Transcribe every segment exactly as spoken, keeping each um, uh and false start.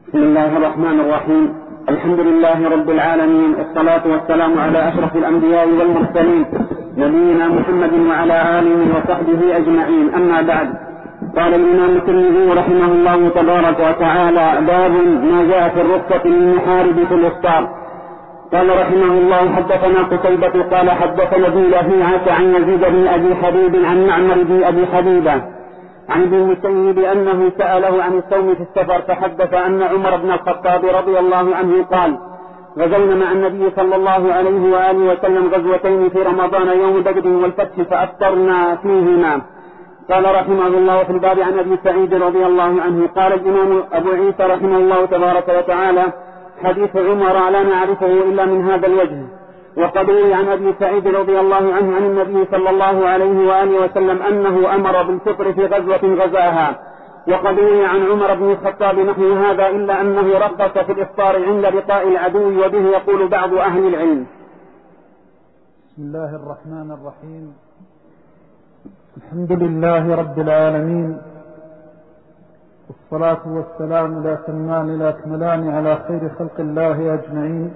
بسم الله الرحمن الرحيم. الحمد لله رب العالمين، والصلاة والسلام على أشرف الأنبياء والمرسلين نبينا محمد وعلى آله وصحبه أجمعين. أما بعد، قال الإمام الترمذي رحمه الله تبارك وتعالى: باب ما جاء في الرخصة للمحارب في الإفطار. قال رحمه الله: حدثنا قتيبة قال حدثنا ابن لهيعة عن يزيد بن أبي حبيب عن معمر بن أبي حبيبة عن ابن المسيب أنه سأله عن الصوم في السفر، فحدث أن عمر بن الخطاب رضي الله عنه قال: غزونا مع النبي صلى الله عليه وآله وسلم غزوتين في رمضان، يوم بدر والفتح، فأفطرنا فيهما. قال رحمه الله: في الباب عن أبي سعيد رضي الله عنه. قال الإمام أبو عيسى رحمه الله تبارك وتعالى: حديث عمر لا نعرفه إلا من هذا الوجه. وقد روي عن أبي سعيد رضي الله عنه عن النبي صلى الله عليه وآله وسلم أنه أمر بالفطر في غزوة غزاها. وقد روي عن عمر بن الخطاب نحو هذا، إلا أنه رخص في الإفطار عند لقاء العدو، وبه يقول بعض أهل العلم. بسم الله الرحمن الرحيم. الحمد لله رب العالمين، والصلاة والسلام لا تمان لا أكملان على خير خلق الله أجمعين،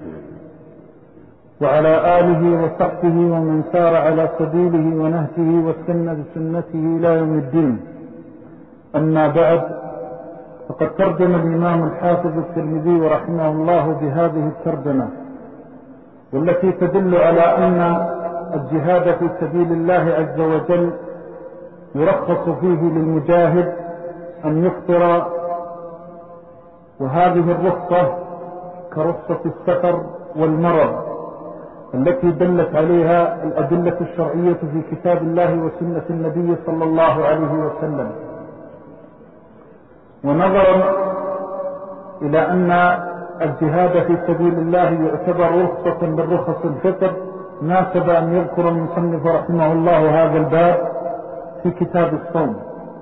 وعلى آله وصحبه ومن سار على سبيله ونهجه واستنى بسنته إلى يوم الدين. أما بعد، فقد ترجم الإمام الحافظ الترمذي رحمه الله بهذه الترجمة، والتي تدل على أن الجهاد في سبيل الله عز وجل يرخص فيه للمجاهد أن يفطر، وهذه الرخصة كرخصة السفر والمرض التي دلت عليها الأدلة الشرعية في كتاب الله وسنة النبي صلى الله عليه وسلم. ونظرا إلى أن الجهاد في سبيل الله يعتبر رخصة من رخص الفطر، ناسب أن يذكر المصنف رحمه الله هذا الباب في كتاب الصوم،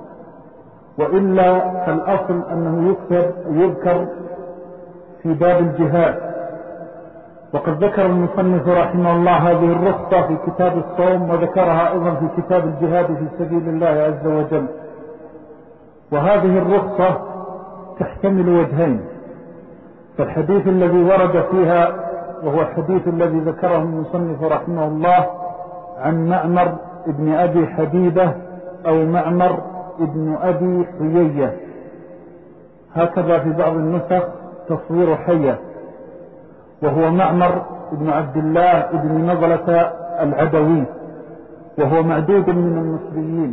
وإلا فالأصل أنه يذكر في باب الجهاد. وقد ذكر المصنف رحمه الله هذه الرخصة في كتاب الصوم، وذكرها أيضا في كتاب الجهاد في سبيل الله عز وجل. وهذه الرخصة تحتمل وجهين: فالحديث الذي ورد فيها وهو الحديث الذي ذكره المصنف رحمه الله عن معمر ابن أبي حبيبة أو معمر ابن أبي حيية، هكذا في بعض النسخ تصوير حية، وهو معمر ابن عبد الله ابن نضلة العدوي، وهو معدود من المصريين.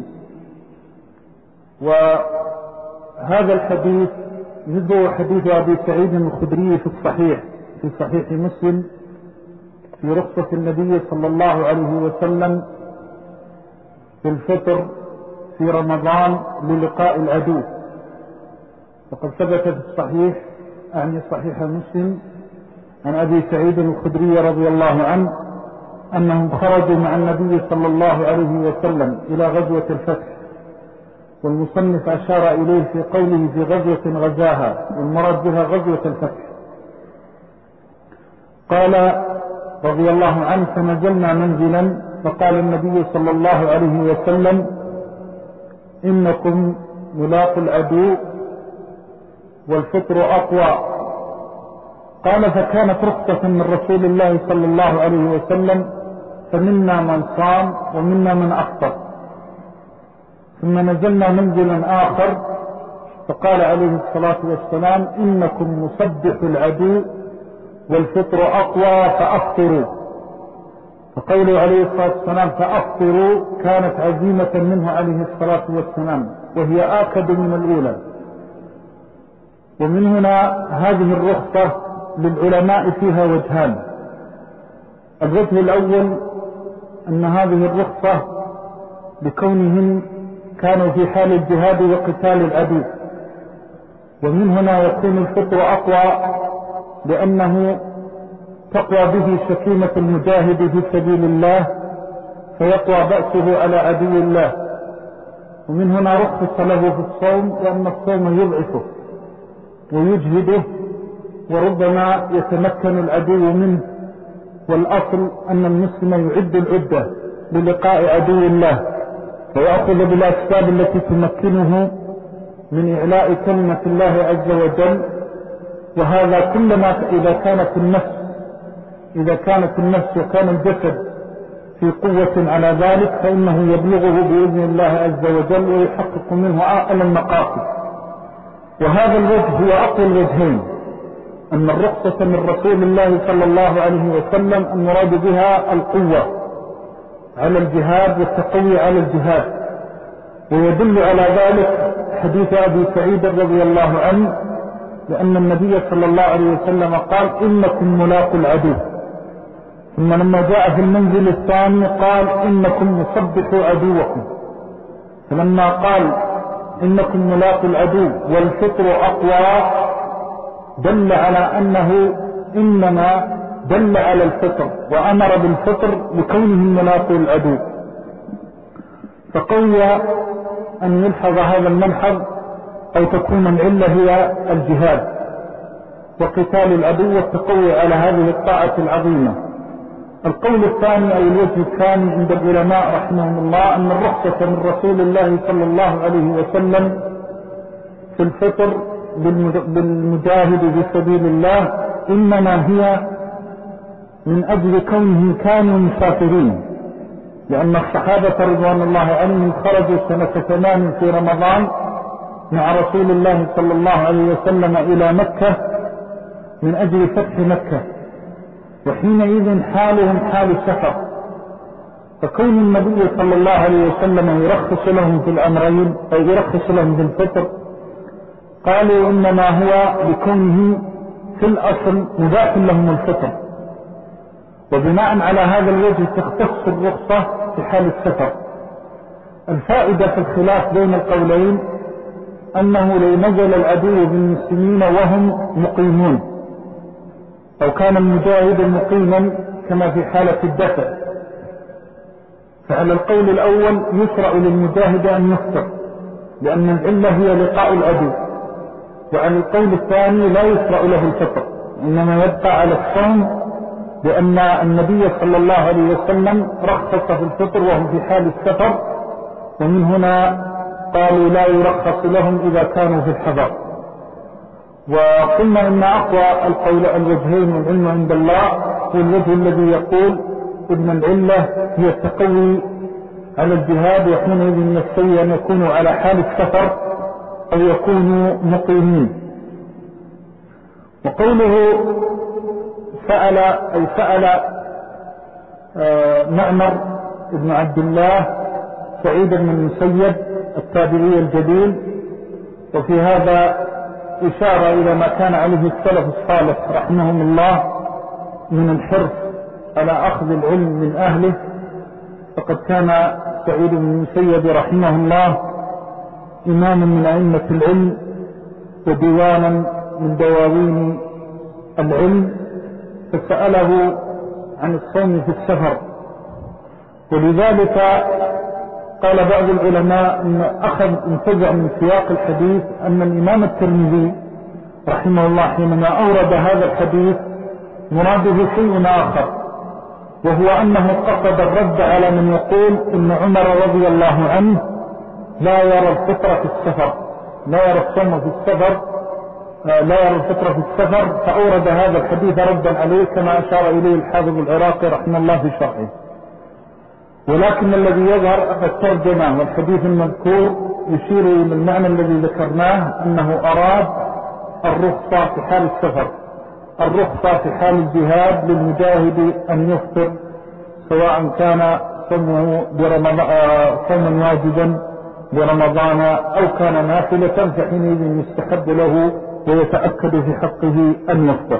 وهذا الحديث مثل حديث أبي سعيد الخدري في الصحيح في صحيح مسلم في رخصة النبي صلى الله عليه وسلم في الفطر في رمضان للقاء العدو. وقد ثبت في الصحيح، أعني صحيح مسلم، عن أبي سعيد الخدري رضي الله عنه أنهم خرجوا مع النبي صلى الله عليه وسلم إلى غزوة الفتح، والمصنف أشار إليه في قوله في غزوة غزاها، والمراد بها غزوة الفتح. قال رضي الله عنه: فنزلنا منزلا، فقال النبي صلى الله عليه وسلم: إنكم ملاقوا العدو والفطر أقوى. قال: فكانت رخصة من رسول الله صلى الله عليه وسلم، فمنا من صام ومنا من أفطر. ثم نزلنا منزلا آخر، فقال عليه الصلاة والسلام: إنكم مصبح العدو والفطر أقوى فأفطروا. فقوله عليه الصلاة والسلام فأفطروا كانت عزيمة منه عليه الصلاة والسلام، وهي آكد من الأولى. ومن هنا هذه الرخصة للعلماء فيها وجهان: الوجه الأول أن هذه الرخصة لكونهم كانوا في حال الجهاد وقتال العدو، ومن هنا يكون الفطر أقوى لأنه تقوى به شكيمة المجاهد في سبيل الله، فيقوى بأسه على عدو الله. ومن هنا رخص له في الصوم، لأن الصوم يضعفه ويجهده، وربما يتمكن العدو منه. والأصل أن المسلم يعد العدة للقاء عدو الله، ويأخذ بالأسباب التي تمكنه من إعلاء كلمة الله عز وجل وهذا كلما إذا كانت النفس إذا كانت النفس وكان الجسد في قوة على ذلك فإنه يبلغه بإذن الله عز وجل ويحقق منه أعلى المقاصد. وهذا الوجه هو أقوى الوجهين، أن الرخصة من رسول الله صلى الله عليه وسلم المراد بها القوة على الجهاد والتقوي على الجهاد. ويدل على ذلك حديث أبي سعيد رضي الله عنه، لأن النبي صلى الله عليه وسلم قال إنكم ملاقوا العدو، ثم لما جاء في المنزل الثاني قال إنكم مصبحوا عدوكم، فلما قال إنكم ملاقوا العدو والفطر أقوى دل على أنه إنما دل على الفطر وأمر بالفطر لكونهم ملاقوا العدو. فقوي أن يلحظ هذا الملحظ أو تكون العلة هي الجهاد وقتال العدو والتقوي على هذه الطاعة العظيمة. القول الثاني أو الوجه الثاني عند العلماء رحمهم الله أن الرخصة من رسول الله صلى الله عليه وسلم في الفطر بالمجاهد في سبيل الله إنما هي من أجل كونهم كانوا مسافرين، لأن الصحابة رضوان الله عليهم خرجوا سنة ثمان في رمضان مع رسول الله صلى الله عليه وسلم إلى مكة من أجل فتح مكة، وحينئذ حالهم حال سفر، فكون النبي صلى الله عليه وسلم يرخص لهم في الأمرين أو يرخص لهم في الفطر قالوا إنما هو لكونه في الأصل مباح لهم الفطر، وبناء على هذا الوجه تختص الرخصة في حال السفر. الفائدة في الخلاف بين القولين أنه لو نزل العدو بالمسلمين وهم مقيمون أو كان المجاهد مقيما كما في حالة الدفع، فعلى القول الأول يشرع للمجاهد أن يفطر لأن العلة هي لقاء العدو، وعلى القول الثاني لا يشرع له الفطر إنما يبقى على الصوم، لأن النبي صلى الله عليه وسلم رخص في الفطر وهم في حال السفر، ومن هنا قالوا لا يرخص لهم إذا كانوا في الحضر. وقلنا إن أقوى القول الوجهين والعلم عند الله هو الوجه الذي يقول إن العلة هي التقوي على الجهاد، وحينئذ يستوي أن يكونوا على حال السفر أو يكونوا مقيمين. وقوله سأل أي سأل معمر بن عبد الله سعيد بن المسيب التابعي الجليل، وفي هذا إشارة إلى ما كان عليه السلف الصالح رحمهم الله من الحرص على أخذ العلم من أهله، فقد كان سعيد بن المسيب رحمه الله إماما من أئمة العلم وديوانا من دواوين العلم، فسأله عن الصوم في السفر. ولذلك قال بعض العلماء أن أخذ انتزع من سياق الحديث أن الإمام الترمذي رحمه الله حينما أورد هذا الحديث مراده شيء آخر، وهو أنه قصد الرد على من يقول إن عمر رضي الله عنه لا يرى الفطر في السفر، لا يرى الصوم في السفر، لا يرى الفطر في السفر، فأورد هذا الحديث ردا عليه كما أشار إليه الحافظ العراقي رحمه الله في شرحه. ولكن الذي يظهر الترجمة والحديث المذكور يشير إلى المعنى الذي ذكرناه، أنه أراد الرخصة في حال السفر، الرخصة في حال الجهاد للمجاهد أن يفطر سواء كان صومه صوما واجبا برمضان أو كان نافلة، فحينئذ يستحب له ويتأكد في حقه أن يفطر.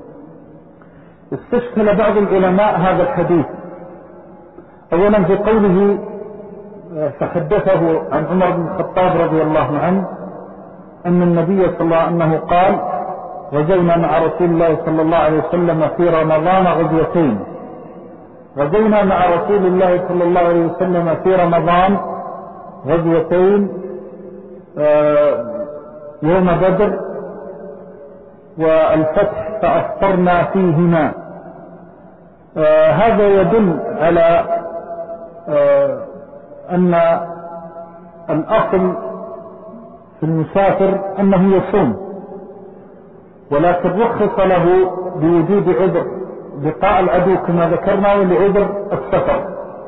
استشكل بعض العلماء هذا الحديث، أولا في قوله فحدثه عن عمر بن الخطاب رضي الله عنه أن النبي صلى الله عليه وسلم أنه قال غزونا مع رسول الله صلى الله عليه وسلم في رمضان غزوتين، غزونا مع رسول الله صلى الله عليه وسلم في رمضان غزوتين يوم بدر والفتح فأفطرنا فيهما. هذا يدل على أن الأصل في المسافر أنه يصوم، ولكن رخص له بوجود عذر لقاء العدو كما ذكرنا ولعذر السفر.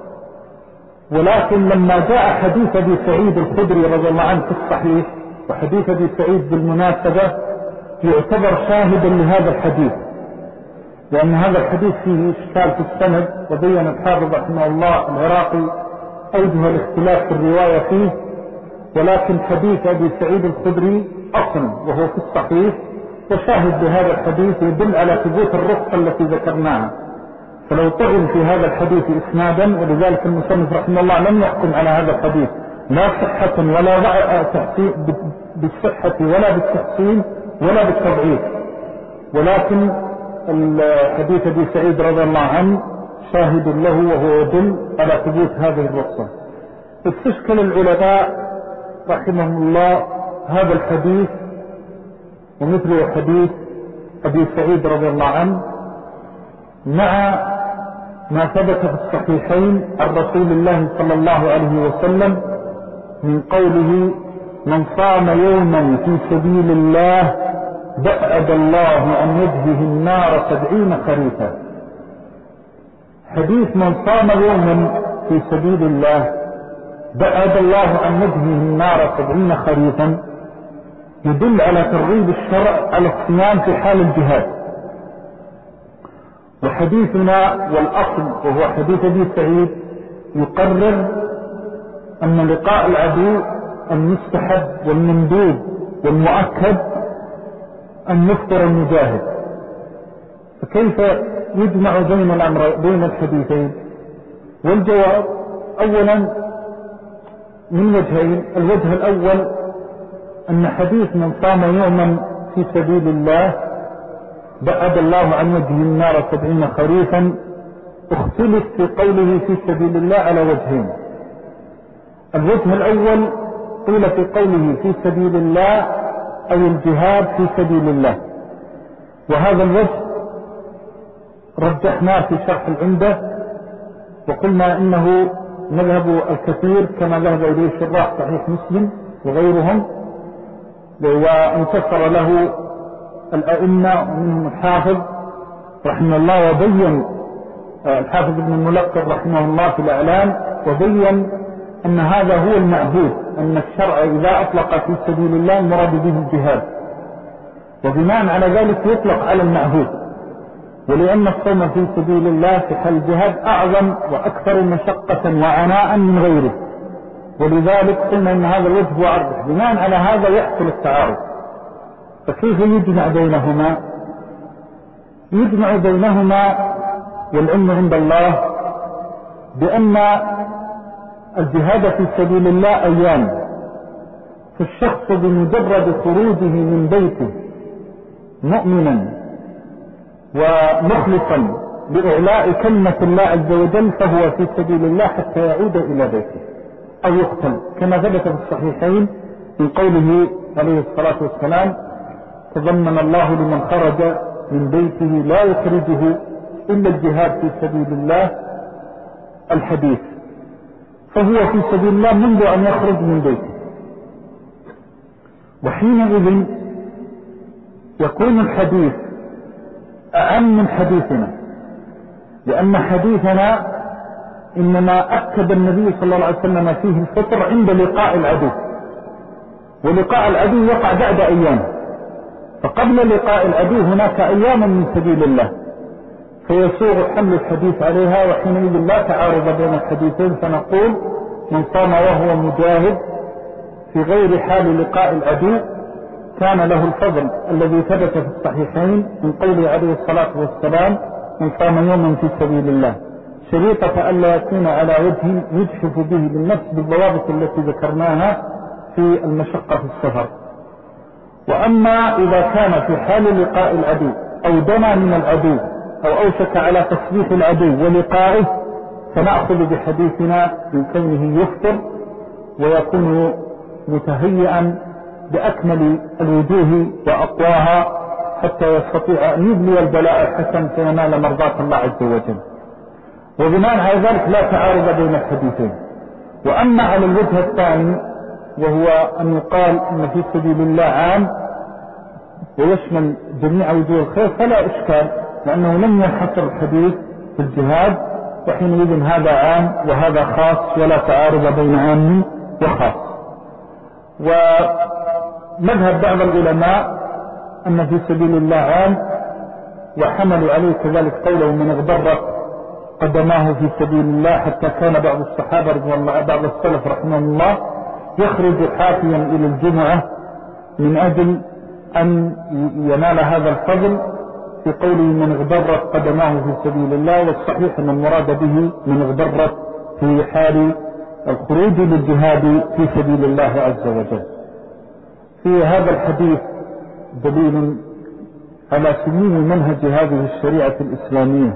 ولكن لما جاء حديث أبي سعيد الخدري رضي الله عنه في الصحيح، وحديث أبي سعيد بالمناسبة يعتبر شاهدا لهذا الحديث، لأن هذا الحديث فيه إشكال في السند، وبين الحافظ رحمه الله العراقي أوجه الاختلاف في الرواية فيه. ولكن حديث أبي سعيد الخدري أصل وهو في الصحيح، وشاهد بهذا الحديث يدل على ثبوت الرخصة التي ذكرناها. فلو طعن في هذا الحديث إسنادا، ولذلك المصنف رحمه الله لم يحكم على هذا الحديث لا صحة ولا تحسين بالصحة ولا بالتحسين ولا بالتضعيف، ولكن الحديث أبي سعيد رضي الله عنه شاهد له وهو يدل على ثبوت هذه الرخصة. استشكل العلماء رحمهم الله هذا الحديث ومثله حديث أبي سعيد رضي الله عنه مع ما ثبت في الصحيحين عن رسول الله صلى الله عليه وسلم من قوله: من صام يوما في سبيل الله بعد الله عن وجهه النار سبعين خريفا. حديث من صام يوما في سبيل الله بعد الله عن وجهه النار سبعين خريفا يدل على ترغيب الشرع على الصيام في حال الجهاد. وحديثنا والأصل وهو حديث أبي سعيد يقرر أن لقاء العدو المستحب والمندوب والمؤكد أن يفطر المجاهد. فكيف يجمع بين الأمر بين الحديثين؟ والجواب أولا من وجهين. الوجه الأول أن حديث من صام يوما في سبيل الله بعد الله عن وجهه النار سبعين خريفا اختلف في قوله في سبيل الله على وجهين. الوجه الأول قيل في قوله في سبيل الله أو الجهاد في سبيل الله، وهذا الوجه رجحناه في شرح العمدة وقلنا إنه مذهب الكثير كما ذهب إليه شراح صحيح مسلم وغيرهم، وانتصر له الأئمة ومنهم الحافظ رحمه الله، وبين الحافظ ابن الملقب رحمه الله في الإعلام وبين أن هذا هو المعهود، أن الشرع إذا أطلق في سبيل الله مراد به الجهاد، وبناء على ذلك يطلق على المعهود. ولأن الصوم في سبيل الله في حال الجهاد أعظم وأكثر مشقة وعناء من غيره، ولذلك قلنا أن هذا الوجه هو أرجح. بناء على هذا يحصل التعارض. فكيف يجمع بينهما؟ يجمع بينهما والعلم عند الله بأن الجهاد في سبيل الله أيام، فالشخص بمجرد خروجه من بيته مؤمنا ومخلصا لإعلاء كلمة الله عز وجل فهو في سبيل الله حتى يعود إلى بيته أو يقتل، كما ثبت في الصحيحين من قوله عليه الصلاة والسلام: تضمن الله لمن خرج من بيته لا يخرجه إلا الجهاد في سبيل الله الحديث، فهو في سبيل الله منذ أن يخرج من بيته. وحينئذ يكون الحديث أعم من حديثنا، لأن حديثنا إنما أكد النبي صلى الله عليه وسلم فيه الفطر عند لقاء العدو، ولقاء العدو يقع بعد أيام، فقبل لقاء العدو هناك أيام من سبيل الله، فيسوغ حمل الحديث عليها. وحينئذ لا تعارض بين الحديثين، فنقول من صام وهو مجاهد في غير حال لقاء العدو كان له الفضل الذي ثبت في الصحيحين من قوله عليه الصلاة والسلام: من صام يوما في سبيل الله، شريطة ألا يكون على وجه يجحف به بالنفس بالضوابط التي ذكرناها في المشقة في السفر. وأما إذا كان في حال لقاء العدو أو دنا من العدو أو أوشك على تصبيح العدو ولقائه، فنأخذ بحديثنا من كونه يفطر ويكون متهيئا بأكمل الوجوه وأقواها حتى يستطيع أن يبلي البلاء الحسن فينال مرضاة الله عز وجل. وبناء على ذلك لا تعارض بين الحديثين. وأما على الوجه الثاني وهو أن يقال أن في سبيل الله عام، ويشمل جميع وجوه الخير فلا إشكال، لأنه لم ينحصر الحديث في الجهاد، وحينئذ هذا عام وهذا خاص ولا تعارض بين عام وخاص. ومذهب بعض العلماء أن في سبيل الله عام، وحملوا عليه كذلك قوله من اغبرت قدماه في سبيل الله، حتى كان بعض الصحابة رضي الله بعض السلف رحمه الله يخرج حافيا إلى الجمعة من أجل أن ينال هذا الفضل في قوله من اغبرت قدماه في سبيل الله. والصحيح أن المراد به من اغبرت في حال الخروج للجهاد في سبيل الله عز وجل. في هذا الحديث دليل على سمو منهج هذه الشريعة الإسلامية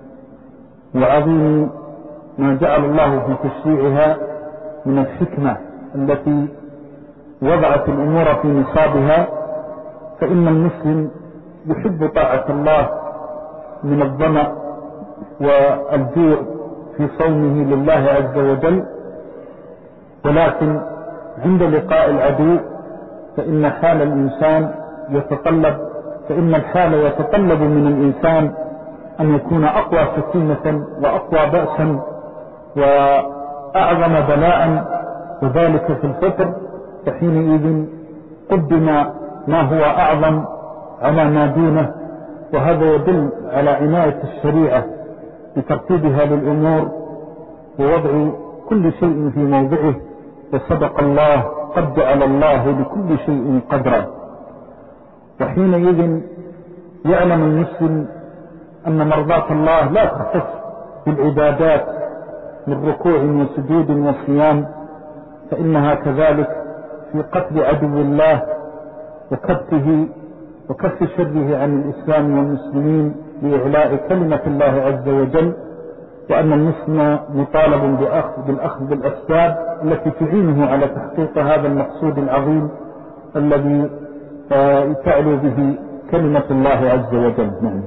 وعظيم ما جعل الله في تشريعها من الحكمة التي وضعت الأمور في نصابها. فإن المسلم يحب طاعة الله من الظمأ والجوع في صومه لله عز وجل، ولكن عند لقاء العدو فإن حال الإنسان يتطلب فإن الحال يتطلب من الإنسان أن يكون أقوى سكينة وأقوى بأسا وأعظم بلاء، وذلك في الفطر. فحينئذ قدم ما هو أعظم على ما دونه، وهذا يدل على عناية الشريعة بترتيبها للأمور ووضع كل شيء في موضعه. وصدق الله قد جعل الله لكل شيء قدرا. وحينئذ يعلم المسلم أن مرضاة الله لا تختص بالعبادات من ركوع وسجود وصيام، فإنها كذلك في قتل عدو الله وكبته وكف شره عن الإسلام والمسلمين لإعلاء كلمة الله عز وجل. وأن المسلم مطالب بأخذ بالأخذ بالأسباب التي تعينه على تحقيق هذا المقصود العظيم الذي تعلو به كلمة الله عز وجل. نعم.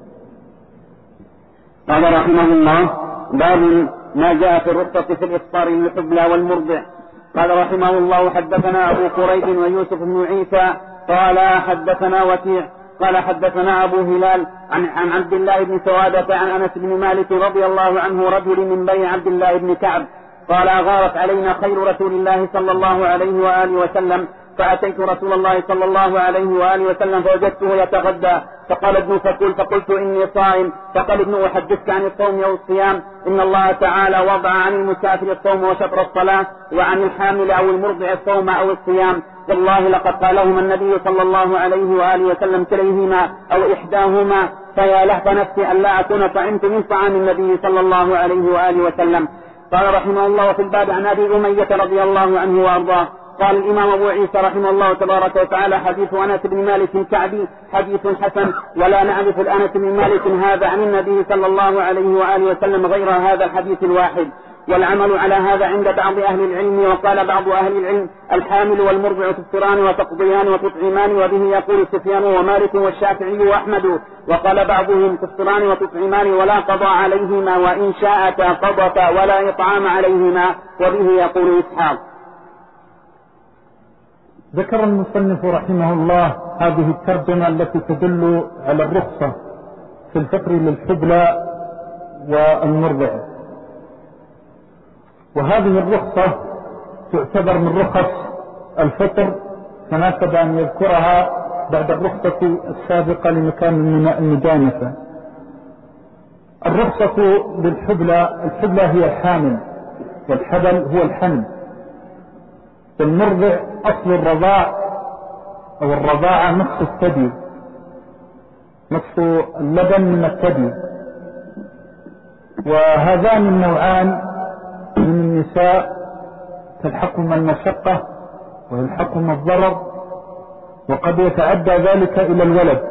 قال رحمه الله: باب ما جاء في الرخصة في الإفطار للحبلى والمرضع. قال رحمه الله: حدثنا أبو قريب ويوسف بن عيسى قال حدثنا وكيع قال حدثنا أبو هلال عن, عن عبد الله بن سوادة عن أنس بن مالك رضي الله عنه رجل من بني عبد الله بن كعب قال: غارت علينا خيل رسول الله صلى الله عليه وآله وسلم، فأتيت رسول الله صلى الله عليه وآله وسلم فوجدته يتغدى، فقال ابن فكل، فقلت إني صائم، فقال ابن أحدثك عن الصوم أو الصيام؟ إن الله تعالى وضع عن المسافر الصوم وشطر الصلاة، وعن الحامل أو المرضع الصوم أو الصيام. والله لقد قالهما النبي صلى الله عليه وآله وسلم كليهما أو إحداهما، فيا لهف نفسي أن لا أكون طعمت من طعام النبي صلى الله عليه وآله وسلم. قال رحمه الله: وفي الباب عن أبي أمية رضي الله عنه وأرضاه. قال الإمام أبو عيسى رحمه الله تبارك وتعالى: حديث أنس بن مالك الكعبي حديث حسن، ولا نعرف الأنس بن مالك هذا عن النبي صلى الله عليه وآله وسلم غير هذا الحديث الواحد. والعمل على هذا عند بعض أهل العلم. وقال بعض أهل العلم: الحامل والمرضع تفطران وتقضيان وتطعمان، وبه يقول سفيان ومالك والشافعي وأحمد. وقال بعضهم: تفطران وتطعمان ولا قضاء عليهما، وإن شاءتا قضتا ولا إطعام عليهما، وبه يقول إسحاق. ذكر المصنف رحمه الله هذه الترجمة التي تدل على الرخصة في الفطر للحبلى والمرضع. وهذه الرخصة تعتبر من رخص الفطر، فناسب أن يذكرها بعد الرخصة السابقة لمكان من المجانسة. الرخصة للحبلى، الحبلى هي الحامل، والحبل هو الحمل. والمرضع أصل الرضاع أو الرضاعة نصف الثدي، نصف اللبن من الثدي. وهذان النوعان من النساء تلحقهما المشقة ويلحقهما الضرر، وقد يتعدى ذلك إلى الولد.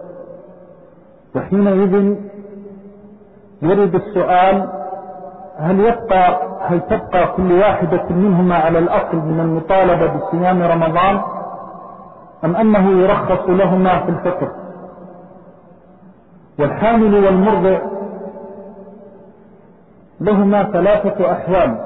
وحينئذ يرد السؤال: هل يبقى هل تبقى كل واحدة منهما على الأصل من المطالبة بصيام رمضان، أم أنه يرخص لهما في الفطر؟ والحامل والمرضع لهما ثلاثة أحوال.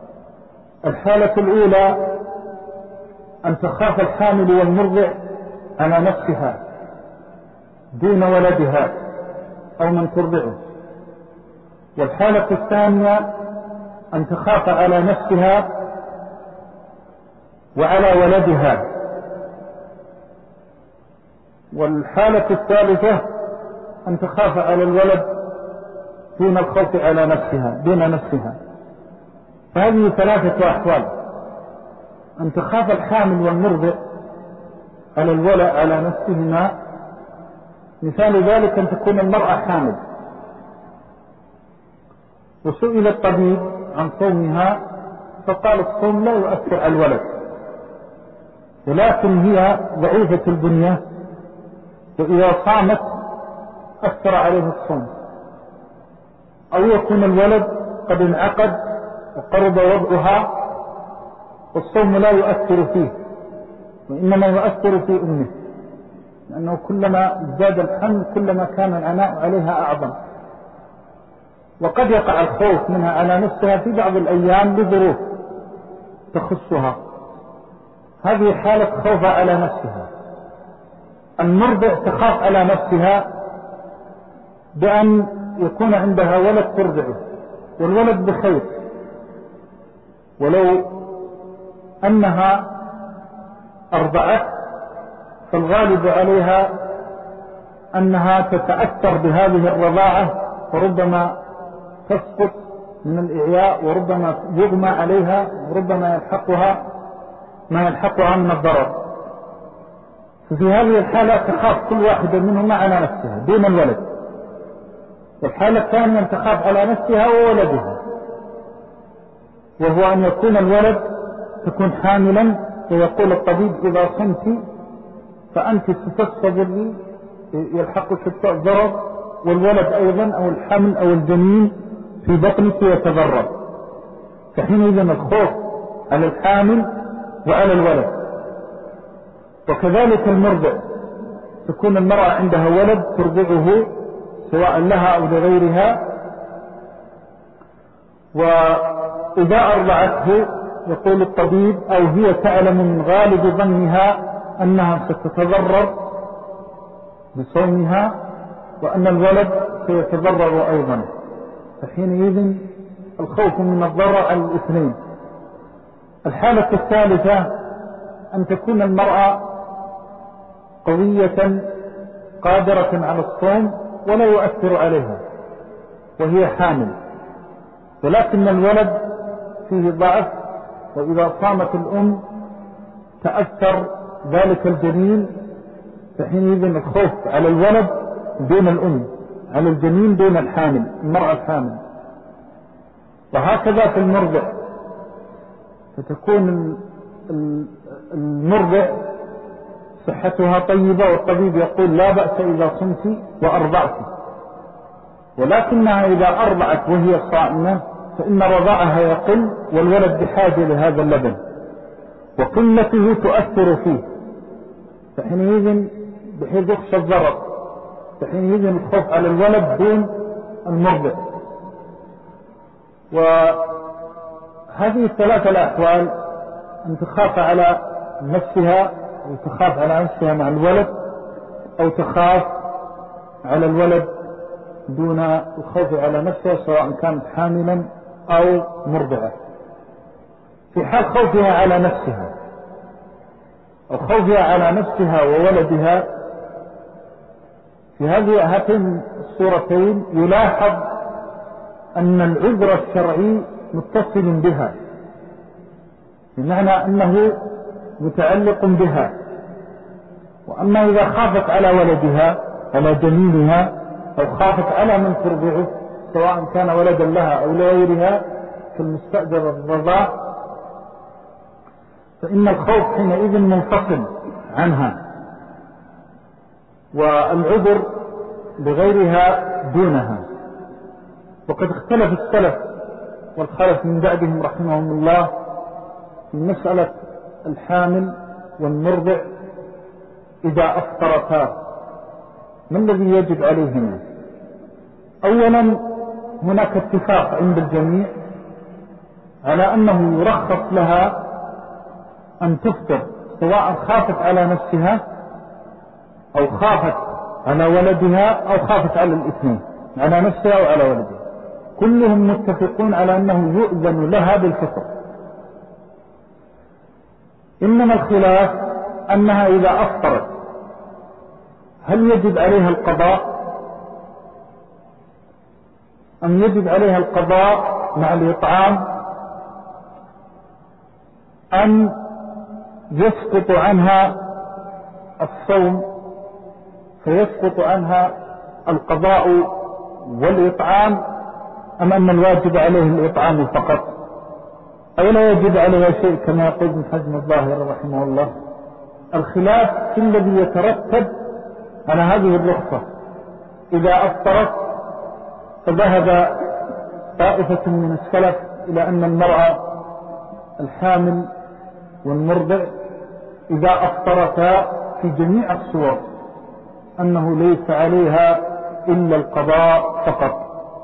الحالة الأولى أن تخاف الحامل والمرضع على نفسها دون ولدها أو من ترضعه. والحالة الثانية أن تخاف على نفسها وعلى ولدها. والحالة الثالثة أن تخاف على الولد دون الخوف على نفسها دون نفسها. فهذه ثلاثة أحوال: أن تخاف الحامل والمرضع على الولد على نفسهما. مثال ذلك أن تكون المرأة حامل وسئل الطبيب عن صومها فقال الصوم لا يؤثر على الولد، ولكن هي ضعيفة البنية وإذا صامت أثر عليه الصوم، أو يكون الولد قد انعقد وقرب وضعها والصوم لا يؤثر فيه وإنما يؤثر في أمه، لأنه كلما ازداد الحمل كلما كان العناء عليها أعظم. وقد يقع الخوف منها على نفسها في بعض الأيام لظروف تخصها، هذه حالة خوف على نفسها. المرضع تخاف على نفسها بأن يكون عندها ولد ترضعه والولد بخير، ولو أنها أرضعت فالغالب عليها أنها تتأثر بهذه الرضاعة وربما تسقط من الإعياء وربما يغمى عليها وربما يلحقها ما يلحقها من الضرر. ففي هذه الحالة تخاف كل واحدة منهما على نفسها دون الولد. والحالة الثانية أن تخاف على نفسها وولدها، وهو أن يكون الولد تكون حاملا ويقول الطبيب إذا صمت فأنت ستصبري يلحقك الضرر، والولد أيضا أو الحمل أو الجنين في بطنك يتضرر. فحينئذ الخوف على الحامل وعلى الولد. وكذلك المرضع، تكون المرأة عندها ولد ترضعه سواء لها أو لغيرها، وإذا أرضعته يقول الطبيب أو هي تعلم من غالب ظنها أنها ستتضرر بصومها وأن الولد سيتضرر أيضا، فحينئذ الخوف من الضرر على الاثنين. الحالة الثالثة أن تكون المرأة قوية قادرة على الصوم ولا يؤثر عليها وهي حامل، ولكن الولد فيه ضعف، وإذا صامت الأم تأثر ذلك الجنين، فحينئذ الخوف على الولد دون الأم، على الجنين دون الحامل المرأة الحامل. وهكذا في المرضع، فتكون المرضع صحتها طيبة والطبيب يقول لا بأس إذا صمت وأرضعت، ولكنها إذا أرضعت وهي صائمة فإن رضاعها يقل والولد بحاجة لهذا اللبن وقلته تؤثر فيه، فحينئذ بحيث يخشى الضرر، فحينئذ الخوف على الولد دون المرضع. وهذه الثلاثة الأحوال أن تخاف على نفسها أو تخاف على نفسها مع الولد، أو تخاف على الولد دون الخوف على نفسها سواء كانت حاملا أو مرضعة. في حال خوفها على نفسها أو خوفها على نفسها وولدها، في هذه هاتين الصورتين يلاحظ أن العذر الشرعي متصل بها، بمعنى أنه متعلق بها. وأما إذا خافت على ولدها على جنينها أو خافت على من ترضعه سواء كان ولدا لها أو لغيرها في المستأجر الرضاع، فإن الخوف حينئذ منفصل عنها، والعذر لغيرها دونها. وقد اختلف السلف والخلف من بعدهم رحمهم الله في مسألة الحامل والمرضع إذا أفطرتا ما الذي يجب عليهما. أولا هناك اتفاق عند الجميع على أنه يرخص لها أن تفطر سواء خافت على نفسها أو خافت على ولدها أو خافت على الاثنين، على نفسها أو على ولدها، كلهم متفقون على أنه يؤذن لها بالفطر. إنما الخلاف أنها إذا أفطرت هل يجب عليها القضاء أم يجب عليها القضاء مع الإطعام، أم يسقط عنها الصوم فيسقط عنها القضاء والإطعام، أم أن الواجب عليه الإطعام فقط أو لا يجب عليها شيء كما يقول ابن حزم الظاهر رحمه الله. الخلاف في الذي يترتب على هذه الرخصة. إذا أفطرت فذهب طائفة من السلف إلى أن المرأة الحامل والمرضع إذا أفطرتا في جميع الصور أنه ليس عليها إلا القضاء فقط،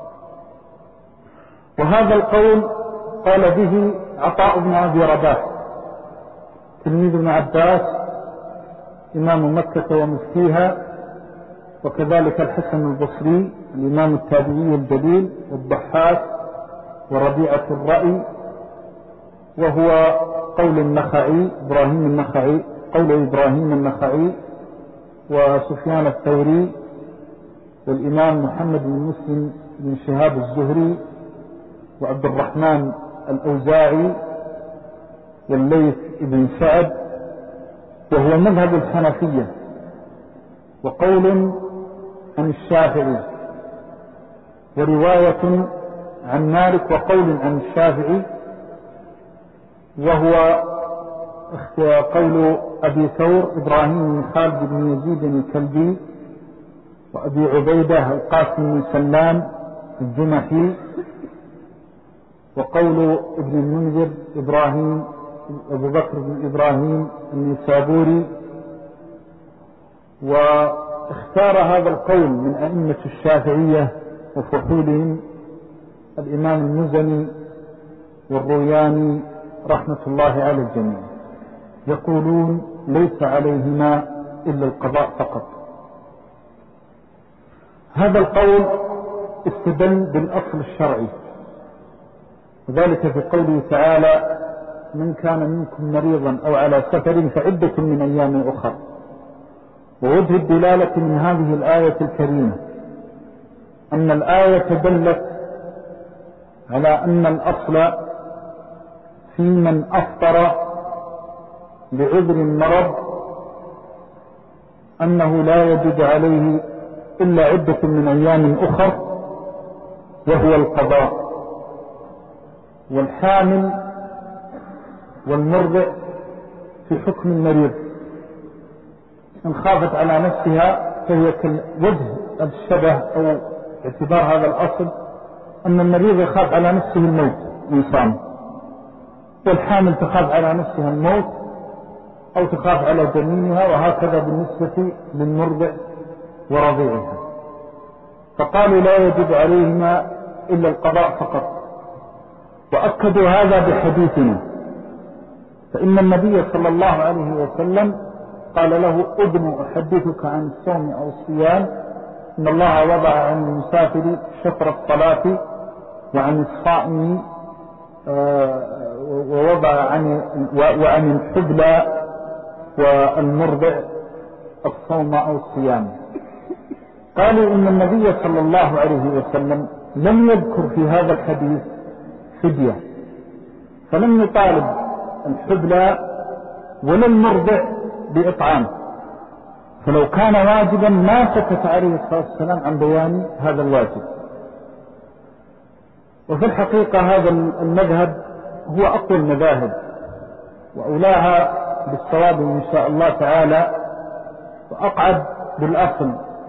وهذا القول قال به عطاء بن أبي رباح تلميذ ابن عباس إمام مكة ومفتيها، وكذلك الحسن البصري الإمام التابعي الجليل، والضحاك وربيعة الرأي، وهو قول النخعي إبراهيم النخعي قول إبراهيم النخعي وسفيان الثوري والإمام محمد بن مسلم بن شهاب الزهري وعبد الرحمن الأوزاعي والليث بن سعد، وهو مذهب الحنفية، وقول عن الشافعي، ورواية عن مالك، وقول عن الشافعي، وهو قول أبي ثور إبراهيم بن خالد بن يزيد الكلبي، وأبي عبيدة القاسم بن سلام الجمحي، وقول ابن المنذر إبراهيم أبو بكر بن إبراهيم النسابوري. واختار هذا القول من أئمة الشافعية وفحولهم الإمام المزني والروياني رحمة الله على الجميع، يقولون ليس عليهما إلا القضاء فقط. هذا القول استدل بالأصل الشرعي، وذلك في قوله تعالى من كان منكم مريضا أو على سفر فعدة من أيام أخر. ووجه الدلالة من هذه الآية الكريمة أن الآية دلت على أن الأصل في من أفطر لعذر مرض أنه لا يجب عليه إلا عدة من أيام أخر وهو القضاء. والحامل والمرضع في حكم المريض، إن خافت على نفسها فهي كالوجه الشبه أو اعتبار هذا الأصل أن المريض يخاف على نفسه الموت إنسان، والحامل تخاف على نفسها الموت أو تخاف على جنينها، وهكذا بالنسبة للمرضع ورضيعها. فقالوا لا يجب عليهما إلا القضاء فقط، وأكدوا هذا بحديثنا، فإن النبي صلى الله عليه وسلم قال له ابن أحدثك عن الصوم أو الصيام، إن الله وضع عن المسافر شطر الصلاة وعن الصائم ووضع عن وعن الحبلى والمرضع الصوم أو الصيام. قالوا إن النبي صلى الله عليه وسلم لم يذكر في هذا الحديث فدية، فلم يطالب الحبلى ولا المرضع بإطعام، فلو كان واجبا ما سكت عليه الصلاة والسلام عن بيان هذا الواجب. وفي الحقيقة هذا المذهب هو أقوى المذاهب وأولاها بالصواب إن شاء الله تعالى، وأقعد بالأصل.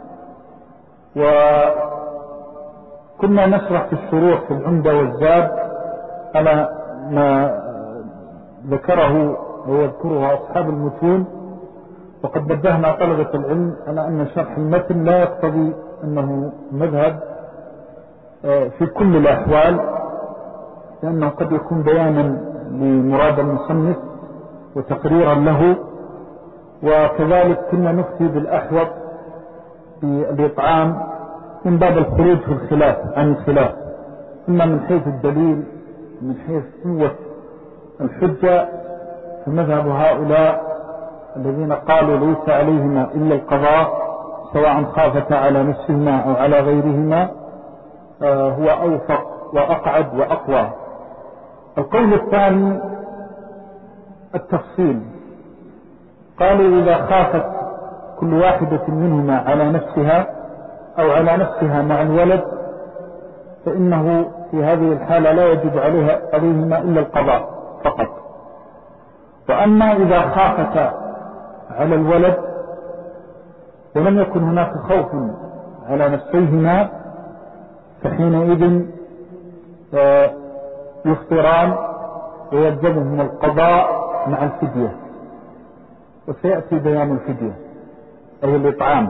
وكنا نشرح في الشروح في العمدة والزاد على ما ذكره ويذكره أصحاب المتون، وقد نبهنا طلبة العلم على أن شرح المتن لا يقتضي أنه مذهب في كل الأحوال، لأنه قد يكون بيانا لمراد المصنف وتقريرا له، وكذلك كنا نفتي بالأحوط بالإطعام من باب الخروج في الخلاف عن الخلاف، إما من حيث الدليل من حيث قوة الحجة، فمذهب هؤلاء الذين قالوا ليس عليهما إلا القضاء سواء خافتا على نفسهما أو على غيرهما هو أوفق وأقعد وأقوى. القول الثاني التفصيل، قالوا إذا خافت كل واحدة منهما على نفسها أو على نفسها مع الولد فإنه في هذه الحالة لا يجب عليها عليهما إلا القضاء فقط. وأما إذا خافتا على الولد ولم يكن هناك خوف على نفسيهما فحينئذ يفطران ويلزمهم القضاء مع الفدية، وسيأتي بيان الفدية أي الإطعام.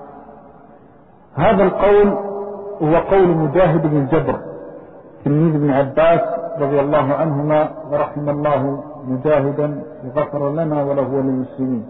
هذا القول هو قول مجاهد بن جبر تلميذ ابن عباس رضي الله عنهما ورحم الله مجاهدا وغفر لنا وله وللمسلمين.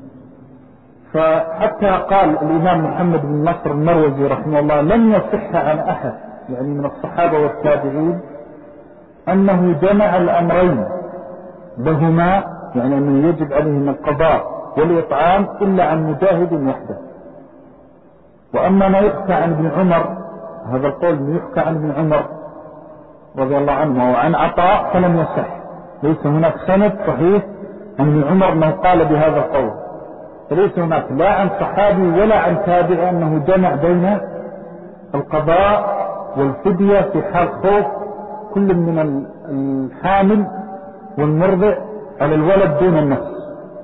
فحتى قال الإمام محمد بن نصر المروزي رحمه الله لم يصح عن أحد يعني من الصحابة والتابعين أنه جمع الأمرين لهما، يعني أنه يجب عليهم القضاء والإطعام إلا عن مجاهد وحده. وأما ما يحكى عن ابن عمر، هذا القول يحكى عن ابن عمر رضي الله عنه وعن عطاء فلم يصح، ليس هناك سند صحيح عن ابن عمر أنه قال بهذا القول، فليس هناك لا عن صحابي ولا عن تابع أنه جمع بين القضاء والفدية في حال خوف كل من الحامل والمرضع على الولد دون النفس.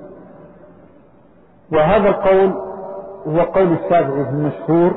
وهذا القول هو قول الشافعي المشهور،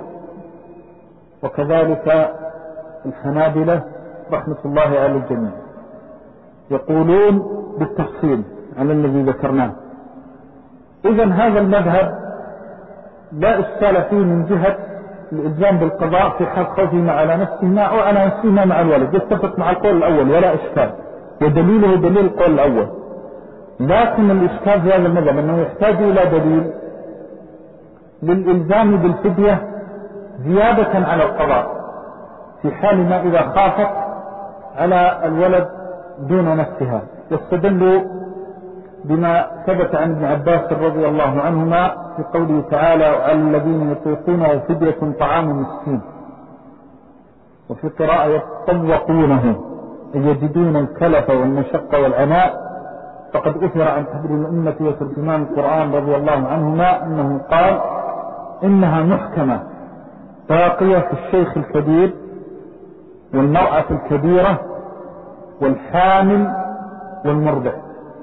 وكذلك الحنابلة رحمة الله على الجميع يقولون بالتفصيل على الذي ذكرناه. إذن هذا المذهب لا إشكال فيه من جهة الإلزام بالقضاء في حال خوفهما على نفسهما أو على نفسهما مع الولد، يتفق مع القول الأول ولا إشكال، ودليله دليل القول الأول. لكن الإشكال في هذا المذهب أنه يحتاج إلى دليل للإلزام بالفدية زيادة على القضاء في حال ما إذا خافت على الولد دون نفسها. يستدل بما ثبت عن ابن عباس رضي الله عنهما في قوله تعالى وعلى الذين يطيقونه فدية طعام مسكين، وفي قراءة يتطوقونه أي يجدون الكلف والمشقة والعناء. فقد أثر عن حبر الأمة وترجمان القرآن رضي الله عنهما أنه قال إنها محكمة باقية في الشيخ الكبير والمرأة الكبيرة والحامل والمرضع.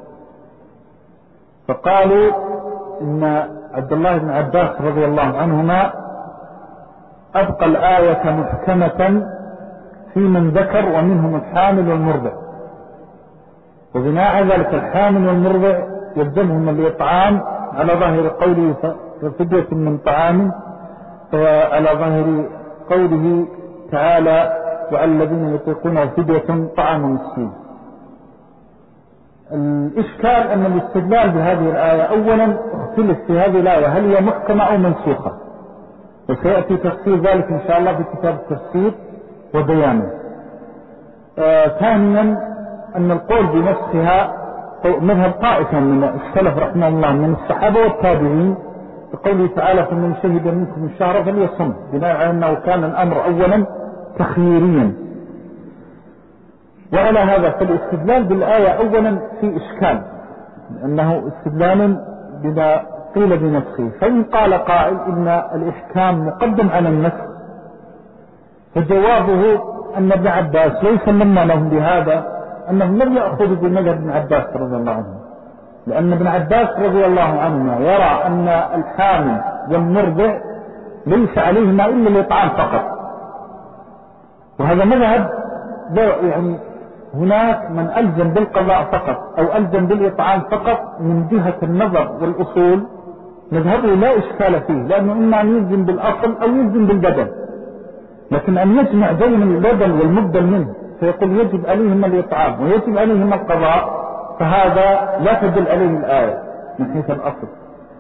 فقالوا إن عبد الله بن عباس رضي الله عنهما أبقى الآية محكمة في من ذكر ومنهم الحامل والمرضع، وبناء على ذلك الحامل والمرضع يلزمهم الإطعام على ظاهر قوله ففدية من طعام، وعلى ظاهر قوله تعالى وعلى الذين يطيقونه فدية طعام مسكين. الإشكال أن الاستدلال بهذه الآية أولا اختلف في هذه الآية هل هي محكمة أو منسوخة، وسيأتي تفسير ذلك إن شاء الله في كتاب التفسير وبيانه. آه ثانيا أن القول بنسخها مذهب طائفة من السلف رحمه الله من الصحابة والتابعين، بقوله تعالى فمن شهد منكم الشهر فليصم، بناء على أنه كان الأمر أولا تخييريا. وعلى هذا فالاستدلال بالآية أولا في إشكال، لأنه استدلال بما قيل بنفسه. فإن قال قائل إن الإحكام مقدم على النفس، فجوابه أن ابن عباس ليس لما لهم بهذا أنهم لم يأخذوا بمذهب ابن عباس رضي الله عنه، لأن ابن عباس رضي الله عنه يرى أن الحامل والمرضع ليس عليهما إلا الإطعام فقط. وهذا مذهب يعني هناك من ألزم بالقضاء فقط أو ألزم بالإطعام فقط من جهة النظر والأصول مذهبه لا إشكال فيه، لأنه إما أن يلزم بالأصل أو يلزم بالبدل، لكن أن يجمع بين البدل والمبدل منه فيقول يجب عليهم الإطعام ويجب عليهم القضاء، فهذا لا تدل عليه الآية من حيث الأصل.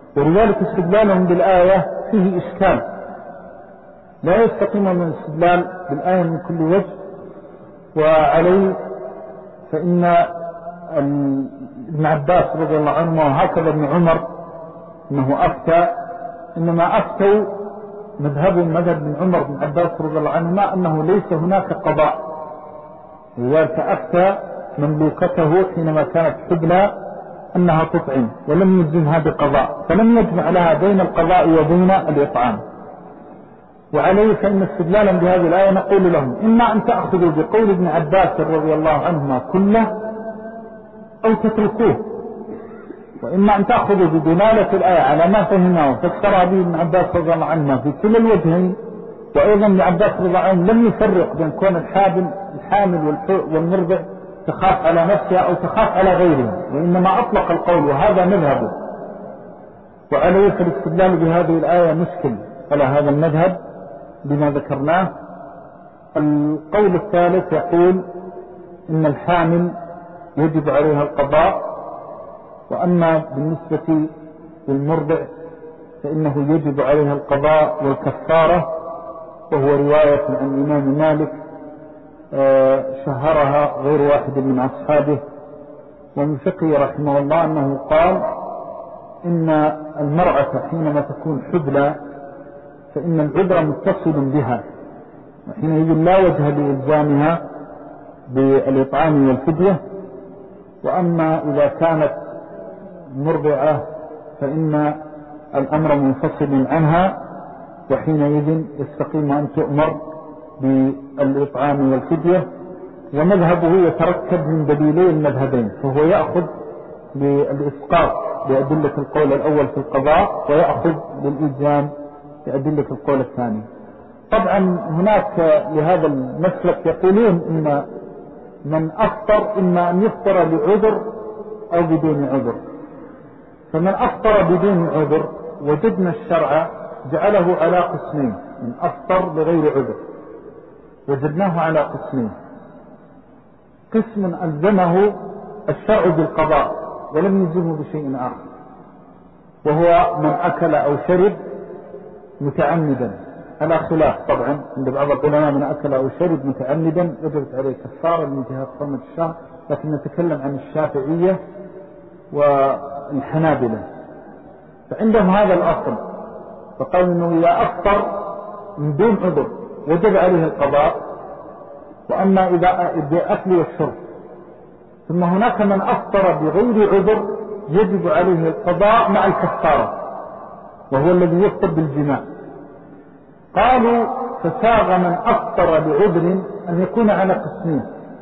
ولذلك استدلالهم بالآية فيه إشكال، لا يستقيم من الاستدلال بالآية من كل وجه. وعليه فإن ابن عباس رضي الله عنه وهكذا ابن عمر أنه أفتى، إنما أفتوا مذهب مذهب ابن عمر بن عباس رضي الله عنهما أنه ليس هناك قضاء، لذلك أفتى مملوكته حينما كانت حبلى أنها تطعم ولم يلزمها بقضاء، فلم يجمع لها بين القضاء وبين الإطعام. وعليه فإن استدلالا بهذه الآية نقول لهم إما أن تأخذوا بقول ابن عباس رضي الله عنهما كله أو تتركوه، وإما أن تأخذوا بدلالة الآية على ما فهمه وفسر به ابن عباس رضي الله عنهما في كل الوجهين. وأيضا ابن عباس رضي الله عنه لم يفرق بين كون الحامل الحامل والمرضع تخاف على نفسها أو تخاف على غيرها، وإنما أطلق القول وهذا مذهبه. وعليه فالاستدلال بهذه الآية مشكل على هذا المذهب بما ذكرناه. القول الثالث يقول إن الحامل يجب عليها القضاء، وأما بالنسبة للمرضع فإنه يجب عليها القضاء والكفارة، وهو رواية عن الإمام مالك شهرها غير واحد من أصحابه. ومن فقه رحمه الله أنه قال إن المرأة حينما تكون حبلى فإن العذر متصل بها، وحينئذ لا وجه لإلزامها بالإطعام والفدية. وأما إذا كانت مرضعة فإن الأمر منفصل عنها، وحينئذ يستقيم أن تؤمر بالإطعام والفدية. ومذهبه يتركب من دليلين المذهبين، فهو يأخذ بالإسقاط بأدلة القول الأول في القضاء، ويأخذ بالإلزام بأدلة القول الثاني. طبعا هناك لهذا المسلك يقولون إن من أفطر إما أن يفطر بعذر أو بدون عذر. فمن أفطر بدون عذر وجدنا الشرع جعله على قسمين، من أفطر بغير عذر وجدناه على قسمين. قسم ألزمه الشرع بالقضاء ولم يلزمه بشيء آخر، وهو من أكل أو شرب متعمدا، على خلاف طبعا عند بعض العلماء من أكل أو شرب متعمدا وجبت عليه كفارة من جهة صوم الشهر، لكن نتكلم عن الشافعية والحنابلة. فعندهم هذا الأصل، فقالوا إنه إذا أفطر من دون عذر وجب عليه القضاء، وأما إذا الأكل والشرب. ثم هناك من أفطر بغير عذر يجب عليه القضاء مع الكفارة، وهو الذي يفطر بالجماع. قالوا فساغ من أفطر بعذر أن يكون على قسمين: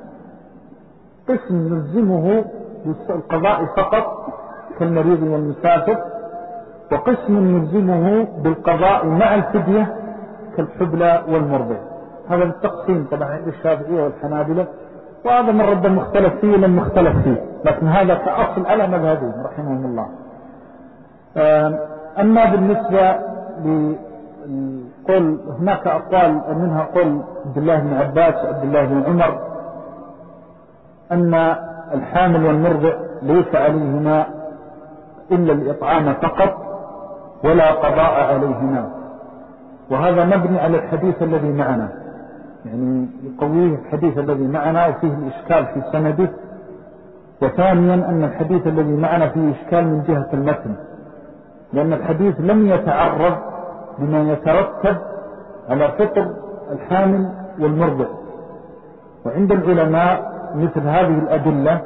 قسم نلزمه بالقضاء فقط كالمريض والمسافر، وقسم نلزمه بالقضاء مع الفدية كالحبلى والمرضع. هذا التقسيم طبعا عند الشافعية والحنابلة، وهذا من رد المختلف فيه لم مختلف فيه، لكن هذا كأصل على مذهبهم رحمهم الله. أما بالنسبة للقول هناك أقوال منها قول عبد الله بن عباس وعبد الله بن عمر أن الحامل والمرضع ليس عليهما إلا الإطعام فقط ولا قضاء عليهما، وهذا مبني على الحديث الذي معنا، يعني يقويه الحديث الذي معنا وفيه الإشكال في سنده. وثانيا أن الحديث الذي معنا فيه إشكال من جهة المتن، لأن الحديث لم يتعرض بما يترتب على فطر الحامل والمرضع. وعند العلماء مثل هذه الأدلة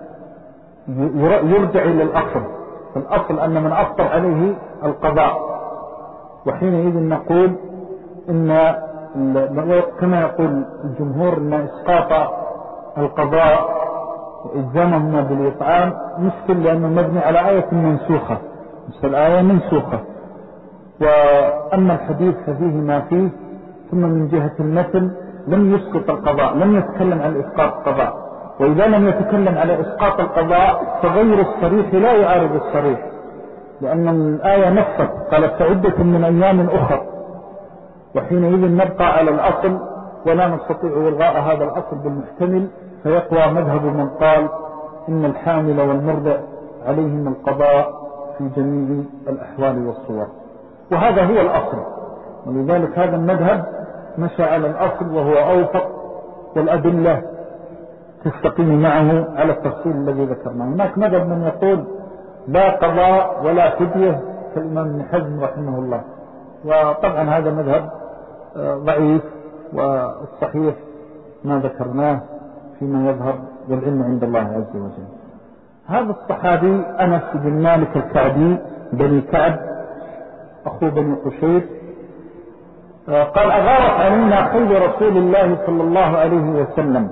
يرجع إلى الأصل، فالأصل أن من أفطر عليه القضاء، وحينئذ نقول إن كما يقول الجمهور إن إسقاط القضاء وإلزامهما بالإطعام مشكل، لأنه مبني على آية منسوخة، مثل الآية منسوخة. وأما الحديث ففيه ما فيه. ثم من جهة المثل لم يسقط القضاء، لم يتكلم عن إسقاط القضاء، وإذا لم يتكلم على إسقاط القضاء فغير الصريح لا يعارض الصريح، لأن الآية نصت قالت عدة من أيام أخر، وحينئذ نبقى على الأصل ولا نستطيع إلغاء هذا الأصل بالمحتمل، فيقوى مذهب من قال إن الحامل والمرضع عليهم القضاء في جميع الأحوال والصور. وهذا هو الأصل، ولذلك هذا المذهب مشى على الأصل وهو أوفق، والأدلة تستقيم معه على التفصيل الذي ذكرناه. هناك مذهب من يقول لا قضاء ولا فدية كالإمام ابن حزم رحمه الله، وطبعا هذا مذهب ضعيف، والصحيح ما ذكرناه فيما يظهر والعلم عند الله عز وجل. هذا الصحابي أنس بن مالك الكعبي بني كعب أخو بني قشير قال أغارت علينا خيل رسول الله صلى الله عليه وسلم.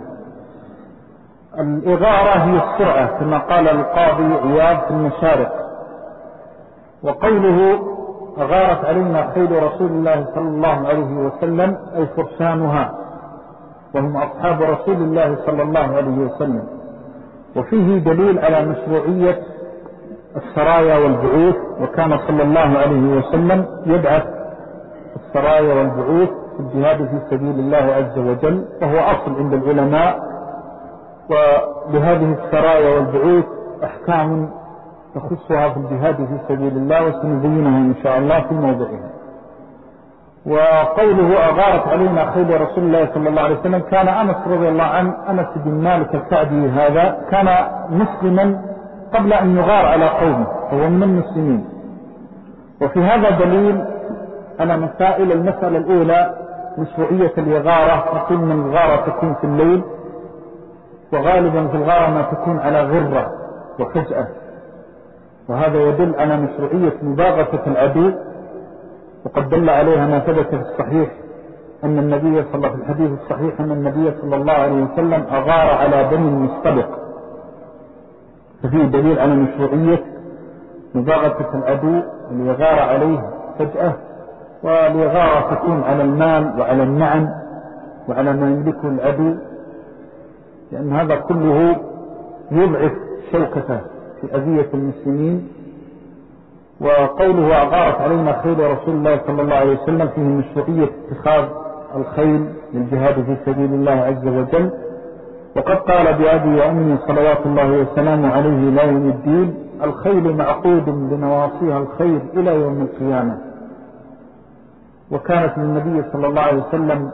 الإغارة هي السرعة كما قال القاضي عياض في المشارق. وقوله أغارت علينا خيل رسول الله صلى الله عليه وسلم أي فرسانها، وهم أصحاب رسول الله صلى الله عليه وسلم. وفيه دليل على مشروعية السرايا والبعوث، وكان صلى الله عليه وسلم يبعث السرايا والبعوث في الجهاد في سبيل الله عز وجل، وهو أصل عند العلماء. ولهذه السرايا والبعوث أحكام تخصها في الجهاد في سبيل الله، وسنبينها إن شاء الله في موضعها. وقوله أغارت علينا خيل رسول الله صلى الله عليه وسلم، كان أنس رضي الله عنه أنس بن مالك الكعبي هذا كان مسلما قبل أن يغار على قومه، فهو من المسلمين. وفي هذا دليل على مسائل. المسألة الأولى مشروعية الإغارة، نقول من الغارة تكون في الليل، وغالبا في الغارة ما تكون على غرة وفجأة، وهذا يدل على مشروعية مباغتة العدو. وقد دل عليها ما ثبت في الصحيح أن النبي صلى الله عليه وسلم في الحديث الصحيح أن النبي صلى الله عليه وسلم أغار على بني المصطلق، ففيه دليل على مشروعية مباغتة العدو ليغار عليه فجأة، وليغار تكون على المال وعلى النعم وعلى ما يملكه العدو، لأن هذا كله يضعف شوكته في أذية المسلمين. وقوله أغارت علينا خيل رسول الله صلى الله عليه وسلم فيه مشروعية اتخاذ الخيل للجهاد في سبيل الله عز وجل. وقد قال بأبي وأمي صلوات الله وسلامه عليه لا يوم الدين: الخيل معقود بنواصيها الخير إلى يوم القيامة. وكانت من النبي صلى الله عليه وسلم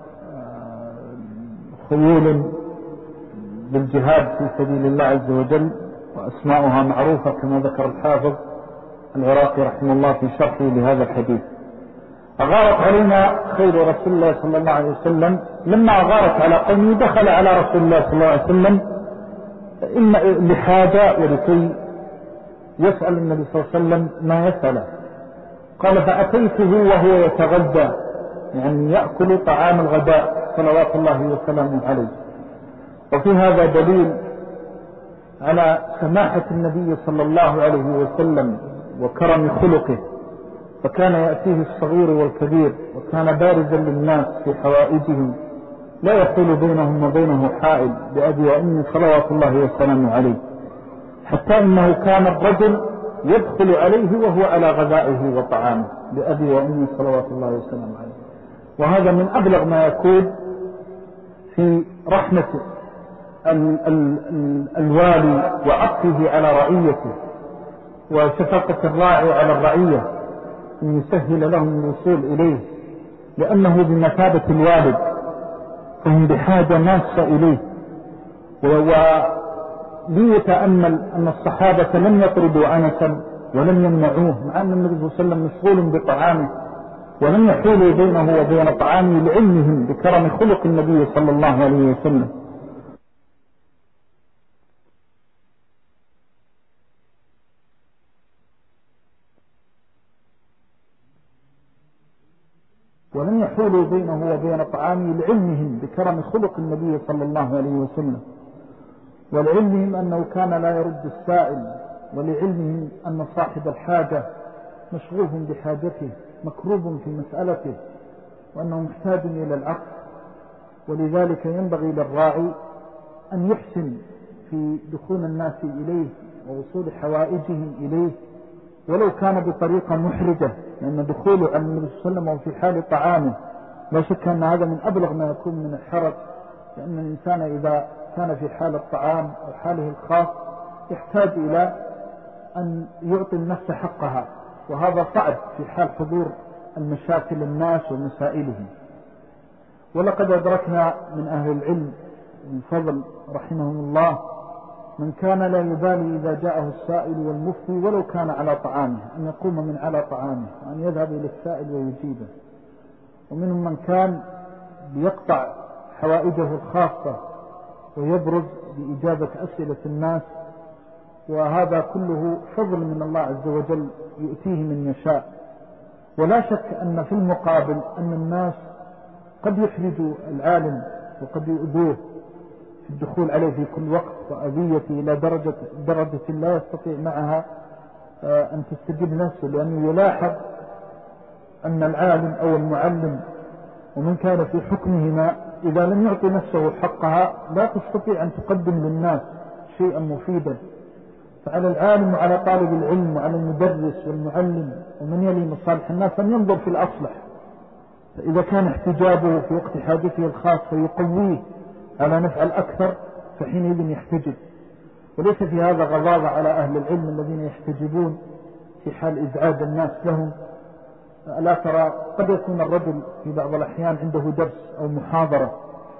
خيول بالجهاد في سبيل الله عز وجل، وأسماؤها معروفة كما ذكر الحافظ العراقي رحمه الله في شرحه لهذا الحديث. أغارت علينا خير رسول الله صلى الله عليه وسلم، لما أغارت على قومه دخل على رسول الله صلى الله عليه وسلم إما لحاجة ولكي يسأل النبي صلى الله عليه وسلم ما يسأله. قال: فأتيته وهو يتغدى، يعني يأكل طعام الغداء صلوات الله وسلامه عليه. وفي هذا دليل على سماحة النبي صلى الله عليه وسلم وكرم خلقه، فكان يأتيه الصغير والكبير، وكان بارزا للناس في حوائجهم، لا يحول بينهم وبينه حائل بأبي وأمي صلوات الله وسلامه عليه، حتى إنه كان الرجل يدخل عليه وهو على غذائه وطعامه بأبي وأمي صلوات الله وسلامه عليه. وهذا من أبلغ ما يكون في رحمة ال ال ال الوالي وعطفه على رعيته، وشفقة الراعي على الرعية أن يسهل لهم الوصول إليه، لأنه بمثابة الوالد، فهم بحاجة ماسة إليه. وليتأمل أن الصحابة لم يطردوا أنسا ولم يمنعوه، مع أن النبي صلى الله عليه وسلم مشغول بطعامه، ولم يحولوا بينه وبين طعامه لعلمهم بكرم خلق النبي صلى الله عليه وسلم. ولم يحولوا بينه وبين طعامه لعلمهم بكرم خلق النبي صلى الله عليه وسلم، ولعلمهم أنه كان لا يرد السائل، ولعلمهم أن صاحب الحاجة مشغول بحاجته مكروب في مسألته، وأنه محتاج إلى العقل. ولذلك ينبغي للراعي أن يحسن في دخول الناس إليه ووصول حوائجهم إليه، ولو كان بطريقة محرجة، لأن دخوله على النبي صلى الله عليه وسلم وفي حال طعامه لا شك أن هذا من أبلغ ما يكون من الحرج، لأن الإنسان إذا كان في حال الطعام أو حاله الخاص يحتاج إلى أن يعطي النفس حقها، وهذا صعب في حال حضور المشاكل الناس ومسائلهم. ولقد أدركنا من أهل العلم من فضل رحمهم الله من كان لا يبالي إذا جاءه السائل والمفتي ولو كان على طعامه أن يقوم من على طعامه وأن يذهب إلى السائل ويجيبه، ومنهم من كان ليقطع حوائجه الخاصة ويبرز بإجابة أسئلة الناس، وهذا كله فضل من الله عز وجل يؤتيه من يشاء. ولا شك أن في المقابل أن الناس قد يحرجوا العالم وقد يؤذوه في الدخول عليه في كل وقت وأذيته إلى درجة, درجة لا يستطيع معها أن تستجيب نفسه، لأنه يلاحظ أن العالم أو المعلم ومن كان في حكمهما إذا لم يعطي نفسه حقها لا تستطيع أن تقدم للناس شيئا مفيدا. فعلى العالم وعلى طالب العلم وعلى المدرس والمعلم ومن يلي مصالح الناس أن ينظر في الأصلح، فإذا كان احتجابه في وقت حاجته الخاصة يقويه على نفع الأكثر فحينئذ يحتجب. وليس في هذا غضاضة على أهل العلم الذين يحتجبون في حال إزعاج الناس لهم. ألا ترى قد يكون الرجل في بعض الأحيان عنده درس أو محاضرة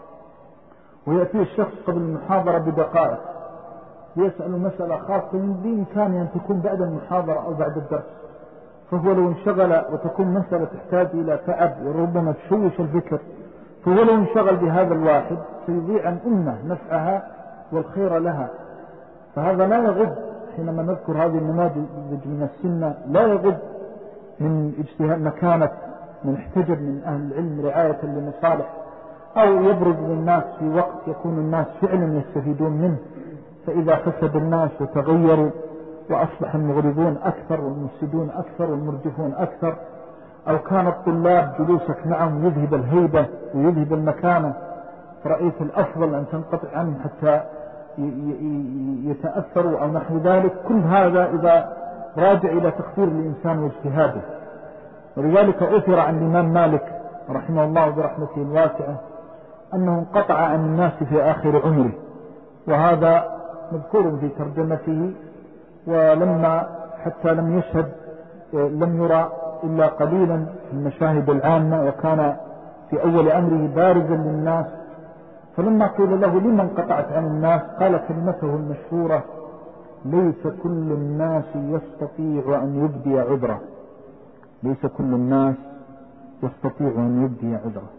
ويأتي الشخص قبل المحاضرة بدقائق يسأل مسألة خاصة بإمكانه أن تكون بعد المحاضرة أو بعد الدرس، فهو لو انشغل وتكون مسألة تحتاج إلى تعب وربما تشوش الفكر، فهو لو انشغل بهذا الواحد سيضيع عن أمة نفعها والخير لها. فهذا لا يغض حينما نذكر هذه النماذج من السنة، لا يغض من اجتهاد مكانة من احتجب من أهل العلم رعاية لمصالح، أو يبرز للناس في وقت يكون الناس فعلا يستفيدون منه. فإذا فسد الناس وتغيروا وأصبح المغرضون أكثر والمفسدون أكثر والمرجفون أكثر، أو كان الطلاب جلوسك معهم يذهب الهيبة ويذهب المكانة، فرأيت الأفضل أن تنقطع عنهم حتى يتأثروا أو نحو ذلك. كل هذا إذا راجع إلى تقدير الإنسان واجتهاده. ولذلك أثر عن الإمام مالك رحمه الله برحمته الواسعة أنه انقطع عن الناس في آخر عمره، وهذا مذكور في ترجمته. ولما حتى لم يشهد لم يرى إلا قليلا في المشاهد العامة، وكان في أول أمره بارزا للناس. فلما قيل له لمن انقطعت عن الناس قال كلمته المشهورة: ليس كل الناس يستطيع أن يبدي عذره. ليس كل الناس يستطيع أن يبدي عذره.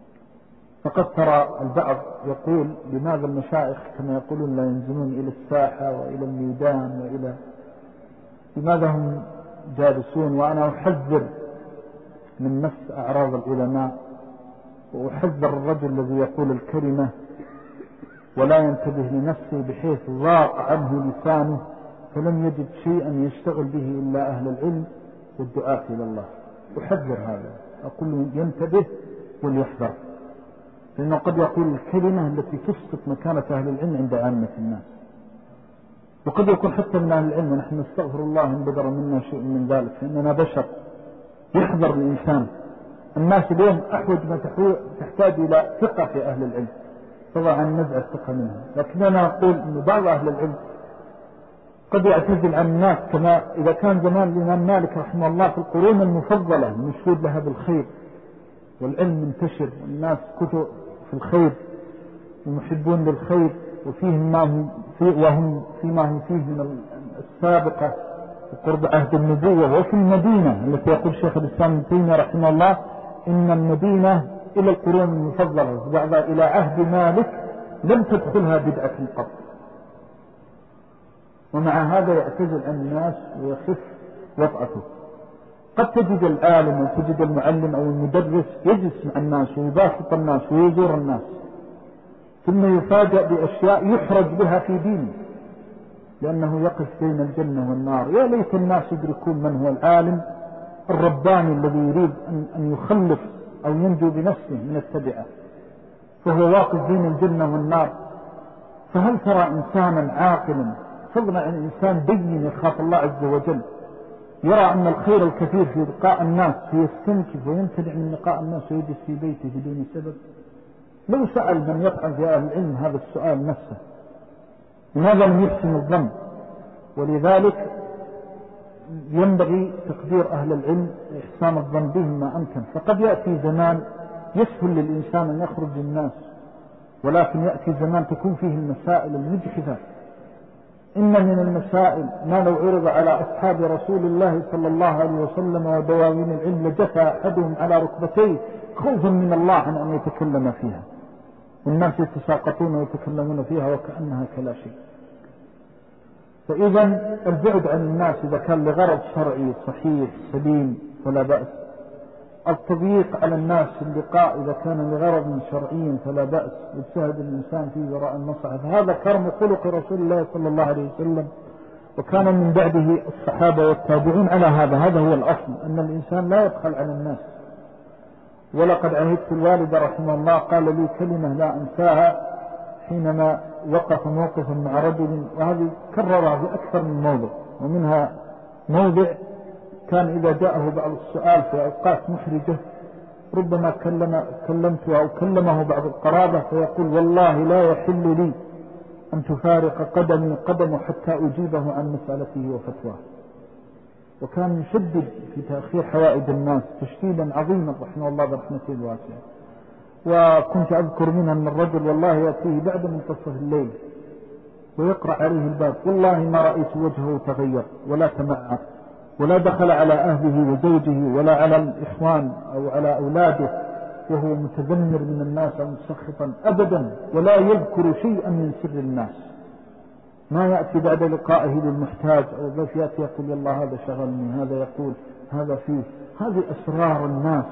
فقد ترى البعض يقول لماذا المشايخ كما يقولون لا ينزلون إلى الساحة وإلى الميدان وإلى لماذا هم جالسون؟ وأنا أحذر من نفس أعراض العلماء، وأحذر الرجل الذي يقول الكلمة ولا ينتبه لنفسه بحيث ضاق عنه لسانه فلم يجد شيئا يشتغل به إلا أهل العلم والدعاء إلى الله. أحذر هذا، أقول ينتبه وليحذر، لأنه قد يقول الكلمة التي تسقط مكانة أهل العلم عند عامة الناس، وقد يكون حتى من أهل العلم ونحن نستغفر الله إن بدر منا شيء من ذلك، فإننا بشر. يحذر الإنسان. الناس اليوم أحوج ما تحتاج إلى ثقة في أهل العلم، طبعا نزع الثقة منها. لكن أنا أقول أن بعض أهل العلم قد يعتزل عن الناس، كما إذا كان زمان الإمام مالك رحمه الله في القرون المفضلة مشهود لها بالخير والعلم منتشر والناس كتب في الخير ومحبون للخير وفيهم ما هم فيه وهم فيما هم فيه من السابقة وقرب عهد النبوة. وفي المدينة التي يقول شيخ الإسلام ابن تيمية رحمه الله إن المدينة إلى القرون المفضلة وبعدها إلى عهد مالك لم تدخلها بدعة قط، ومع هذا يعتزل عن الناس ويخف وطأته. قد تجد العالم وتجد المعلم أو المدرس يجلس مع الناس ويباسط الناس ويزور الناس، ثم يفاجأ بأشياء يحرج بها في دينه لأنه يقف بين الجنة والنار. يا ليت الناس يدركون من هو العالم الرباني الذي يريد أن يخلص أو ينجو بنفسه من التبعة، فهو واقف بين الجنة والنار. فهل ترى إنسانا عاقلا فضلا عن إنسان دين يخاف الله عز وجل يرى أن الخير الكثير في لقاء الناس فيستنكف ويمتنع من لقاء الناس ويجلس في بيته بدون سبب؟ لو سأل من يفعل في أهل العلم هذا السؤال نفسه لماذا لم يحسن الظن؟ ولذلك ينبغي تقدير أهل العلم إحسان الظن بهم ما أمكن. فقد يأتي زمان يسهل للإنسان أن يخرج للناس، ولكن يأتي زمان تكون فيه المسائل المجحفة. إن من المسائل ما لو عرض على أصحاب رسول الله صلى الله عليه وسلم ودواوين العلم لجثى أحدهم على ركبتيه خوفا من الله عن أن يتكلم فيها، والناس يتساقطون ويتكلمون فيها وكأنها كلا شيء. فإذا البعد عن الناس إذا كان لغرض شرعي صحيح سليم فلا بأس، التضييق على الناس في اللقاء إذا كان لغرض شرعي فلا بأس، يجتهد الإنسان فيه وراء المصلحة. فهذا كرم خلق رسول الله صلى الله عليه وسلم، وكان من بعده الصحابة والتابعون على هذا. هذا هو الأصل، أن الإنسان لا يدخل على الناس. ولقد عهدت الوالد رحمه الله قال لي كلمة لا أنساها حينما وقف موقفا مع رجل، وهذه كررها في أكثر من موضع، ومنها موضع كان إذا جاءه بعض السؤال في أوقات محرجة ربما كلم كلمته أو كلمه بعض القرابة فيقول والله لا يحل لي أن تفارق قدمي قدمه حتى أجيبه عن مسألته وفتواه. وكان يشدد في تأخير حوائج الناس تشديدا عظيما رحمه الله برحمته الواسعة. وكنت أذكر منها أن الرجل والله يأتيه بعد منتصف الليل ويقرأ عليه الباب، والله ما رأيت وجهه تغير ولا تمعر ولا دخل على أهله وزوجه ولا على الإخوان أو على أولاده وهو متذمر من الناس أو مسخطا أبدا، ولا يذكر شيئا من سر الناس. ما يأتي بعد لقائه للمحتاج أو ضيف يأتي يقول والله هذا شغلني، هذا يقول هذا فيه. هذه أسرار الناس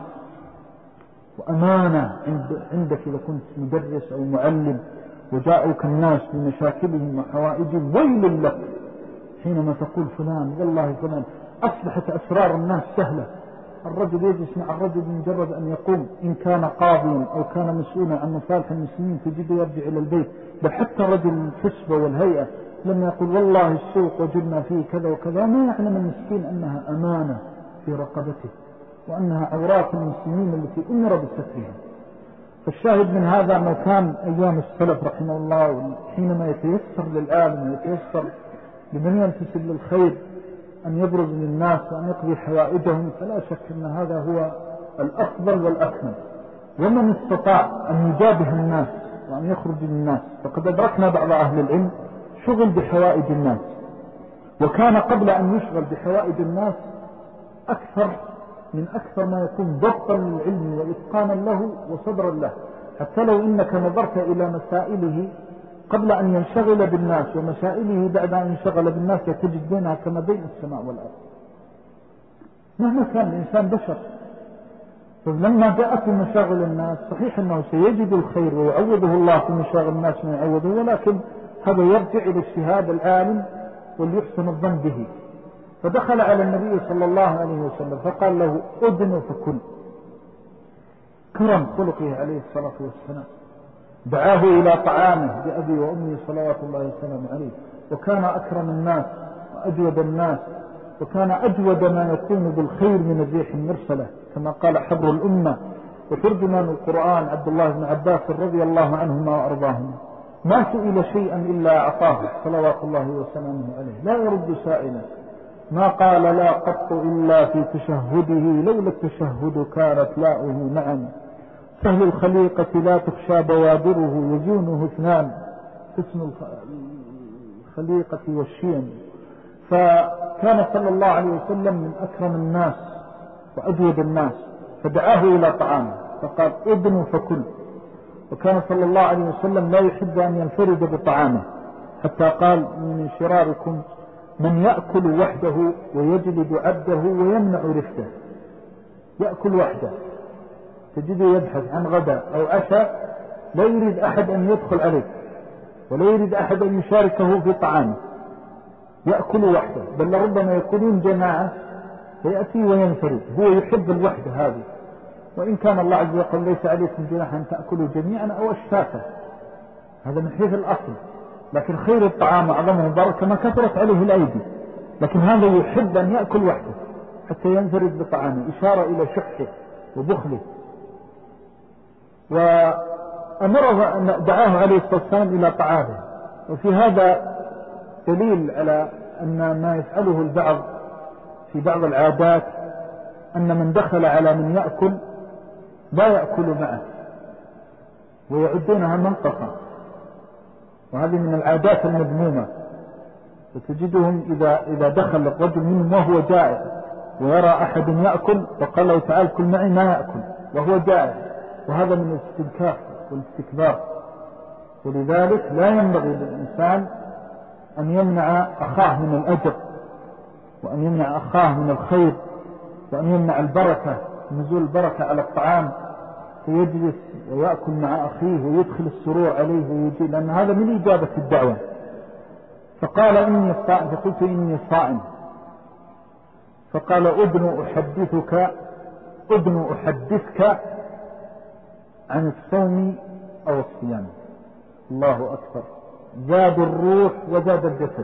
وأمانة عندك إذا كنت مدرس أو معلم وجاءوك الناس بمشاكلهم وحوائجهم، ويل لك حينما تقول فلان والله فلان. أصبحت أسرار الناس سهلة، الرجل يجلس مع الرجل مجرد أن يقوم، إن كان قاضيا أو كان مسؤولا عن مصالح المسلمين تجده يرجع إلى البيت. بل حتى رجل الحسبة والهيئة لما يقول والله السوق وجدنا فيه كذا وكذا، ما يعلم المسكين أنها أمانة في رقبته وأنها عورات المسلمين التي أمر بسترها. فالشاهد من هذا أنه كان أيام السلف رحمه الله حينما يتيسر للعالم ويتيسر لمن ينتسب للخير أن يبرز للناس وأن يقضي حوائجهم، فلا شك أن هذا هو الأفضل والأكمل. ومن استطاع أن يجابه الناس وأن يخرج للناس، فقد أدركنا بعض أهل العلم شغل بحوائج الناس، وكان قبل أن يشغل بحوائج الناس أكثر من أكثر ما يكون ضبطا للعلم وإتقانا له وصدرا له. حتى لو إنك نظرت إلى مسائله قبل أن ينشغل بالناس ومسائله بعد أن ينشغل بالناس تجد بينها كما بين السماء والأرض. مهما كان الإنسان بشر، فلما جاءت مشاغل الناس صحيح أنه سيجد الخير ويعوضه الله في مشاغل الناس ما يعوضه، ولكن هذا يرجع إلى اجتهاد العالم وليحسن الظن به. فدخل على النبي صلى الله عليه وسلم فقال له أدن فكل، كرم خلقه عليه الصلاة والسلام. دعاه إلى طعامه بأبي وأمي صلوات الله والسلام عليه، وكان أكرم الناس وأجود الناس، وكان أجود ما يكون بالخير من الريح المرسلة كما قال حبر الأمة وترجمان القرآن عبد الله بن عباس رضي الله عنهما وأرضاهما. ما سئل شيئا إلا أعطاه صلوات الله وسلامه عليه، لا يرد سائلا. ما قال لا قط إلا في تشهده، لولا التشهد كانت لاؤه نعم. سهل الخليقة لا تخشى بوادره، يزونه اثنان اسم الخليقة والشيم. فكان صلى الله عليه وسلم من أكرم الناس وأجود الناس، فدعاه إلى طعامه فقال ادن فكل. وكان صلى الله عليه وسلم لا يحب أن ينفرد بطعامه، حتى قال من شراركم من يأكل وحده ويجلد عبده ويمنع رفته. يأكل وحده تجده يبحث عن غداء أو عشاء، لا يريد أحد أن يدخل عليه ولا يريد أحد أن يشاركه في طعامه، يأكل وحده، بل ربما يكونون جماعة فيأتي وينفرد. هو يحب الوحدة هذه، وإن كان الله عز وجل ليس عليكم جناح أن تأكلوا جميعا أو أشتاتا، هذا من حيث الأصل، لكن خير الطعام أعظمه بركة ما كثرت عليه الأيدي. لكن هذا يحب أن يأكل وحده حتى ينفرد بطعامه، إشارة إلى شحه وبخله. وأمره أن دعاه عليه الصلاة والسلام إلى طعامه. وفي هذا دليل على أن ما يفعله البعض في بعض العادات أن من دخل على من يأكل لا يأكل معه ويعدونها منقصة، وهذه من العادات المذمومة. فتجدهم إذا, إذا دخل الرجل منهم وهو جائع ويرى أحد يأكل فقال له تعال كل معي، ما يأكل وهو جائع، وهذا من الاستنكاف والاستكبار. ولذلك لا ينبغي للإنسان أن يمنع أخاه من الأجر، وأن يمنع أخاه من الخير، وأن يمنع البركة، نزول البركة على الطعام، فيجلس ويأكل مع أخيه ويدخل السرور عليه ويجي، لأن هذا من إجابة الدعوة. فقال إني صائم، فقلت إني صائم. فقال أدن أحدثك أدن أحدثك عن الصوم أو الصيام. الله أكبر، زاد الروح وزاد الجسد.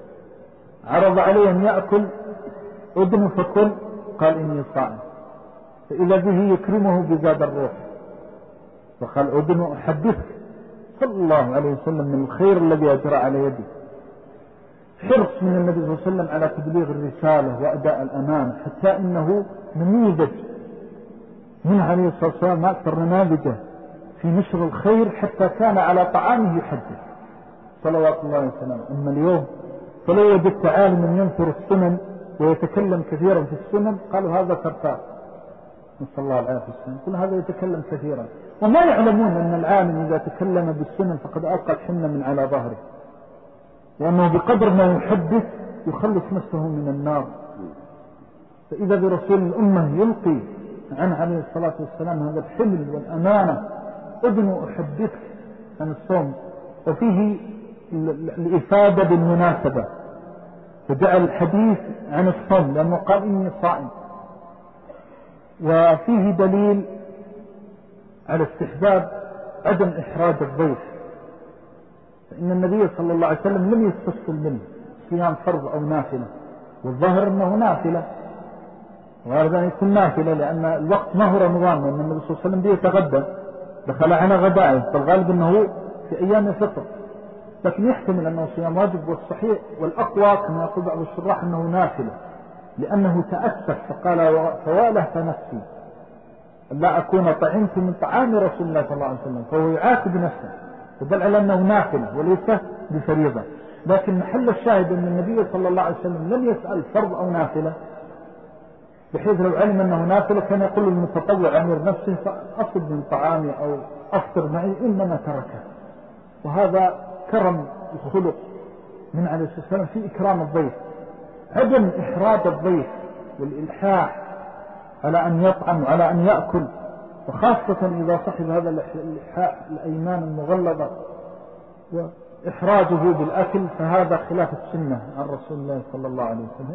عرض عليه أن يأكل، أدن فكل، قال إني صائم، فإذا به يكرمه بزاد الروح، فقال أدن أحدثك صلى الله عليه وسلم من الخير الذي أجرى على يده. حرص من النبي صلى الله عليه وسلم على تبليغ الرسالة وأداء الأمانة، حتى إنه نموذج من عليه الصلاة والسلام أكثر نماذجه في نشر الخير، حتى كان على طعامه يحدث صلوات الله وسلامه. أما اليوم فلو وجدت عالما ينثر السنن ويتكلم كثيرا في السنن قالوا هذا سرطان، نسأل الله العافية والسلام. كل هذا يتكلم كثيرا وما يعلمون أن العالم إذا تكلم بالسنن فقد ألقى الحنة من على ظهره، وأنه بقدر ما يحدث يخلص نفسه من النار. فإذا برسول الأمة يلقي عنه عليه الصلاة والسلام هذا الحمل والأمانة، أدن أحدثك عن الصوم، وفيه الإفادة بالمناسبة، فجعل الحديث عن الصوم لأنه قال إني صائم. وفيه دليل على استحباب عدم إحراج الضيف، فإن النبي صلى الله عليه وسلم لم يستفصل منه صيام فرض أو نافلة، والظاهر أنه نافلة، وهذا يكون نافلة لأن الوقت ما هو رمضان، لأن النبي صلى الله عليه وسلم بيتغدى دخل على غدائه، فالغالب أنه في أيام الفطر، لكن يحتمل أنه صيام واجب. والصحيح والأقوى كما يقول بعض الشراح أنه نافلة، لأنه تأسف فقال فواله فنفسي لا أكون طعمت من طعام رسول الله صلى الله عليه وسلم، فهو يعاتب نفسه، فدل على أنه نافلة وليس بفريضة. لكن محل الشاهد أن النبي صلى الله عليه وسلم لم يسأل فرض أو نافلة، بحيث لو علم أنه نافلة كان يقول المتطوع أمير نفسه فأصب من طعامي أو أفطر معي، إنما تركه. وهذا كرم الخلق من عليه الصلاة والسلام في إكرام الضيف، عدم إحراج الضيف والإلحاح على أن يطعم وعلى أن يأكل، وخاصة إذا صحب هذا الإلحاح الأيمان المغلظة وإحراجه بالأكل، فهذا خلاف السنة عن رسول الله صلى الله عليه وسلم.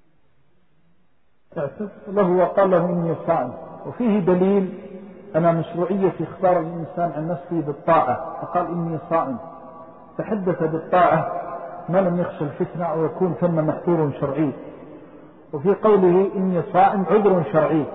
اعتذر له وقال له إني صائم. وفيه دليل على مشروعية إخبار الإنسان عن نفسه بالطاعة، فقال إني صائم، تحدث بالطاعة ما لم يخشى الفتنة أو يكون ثم محذور شرعي. وفي قوله إني صائم عذر شرعي.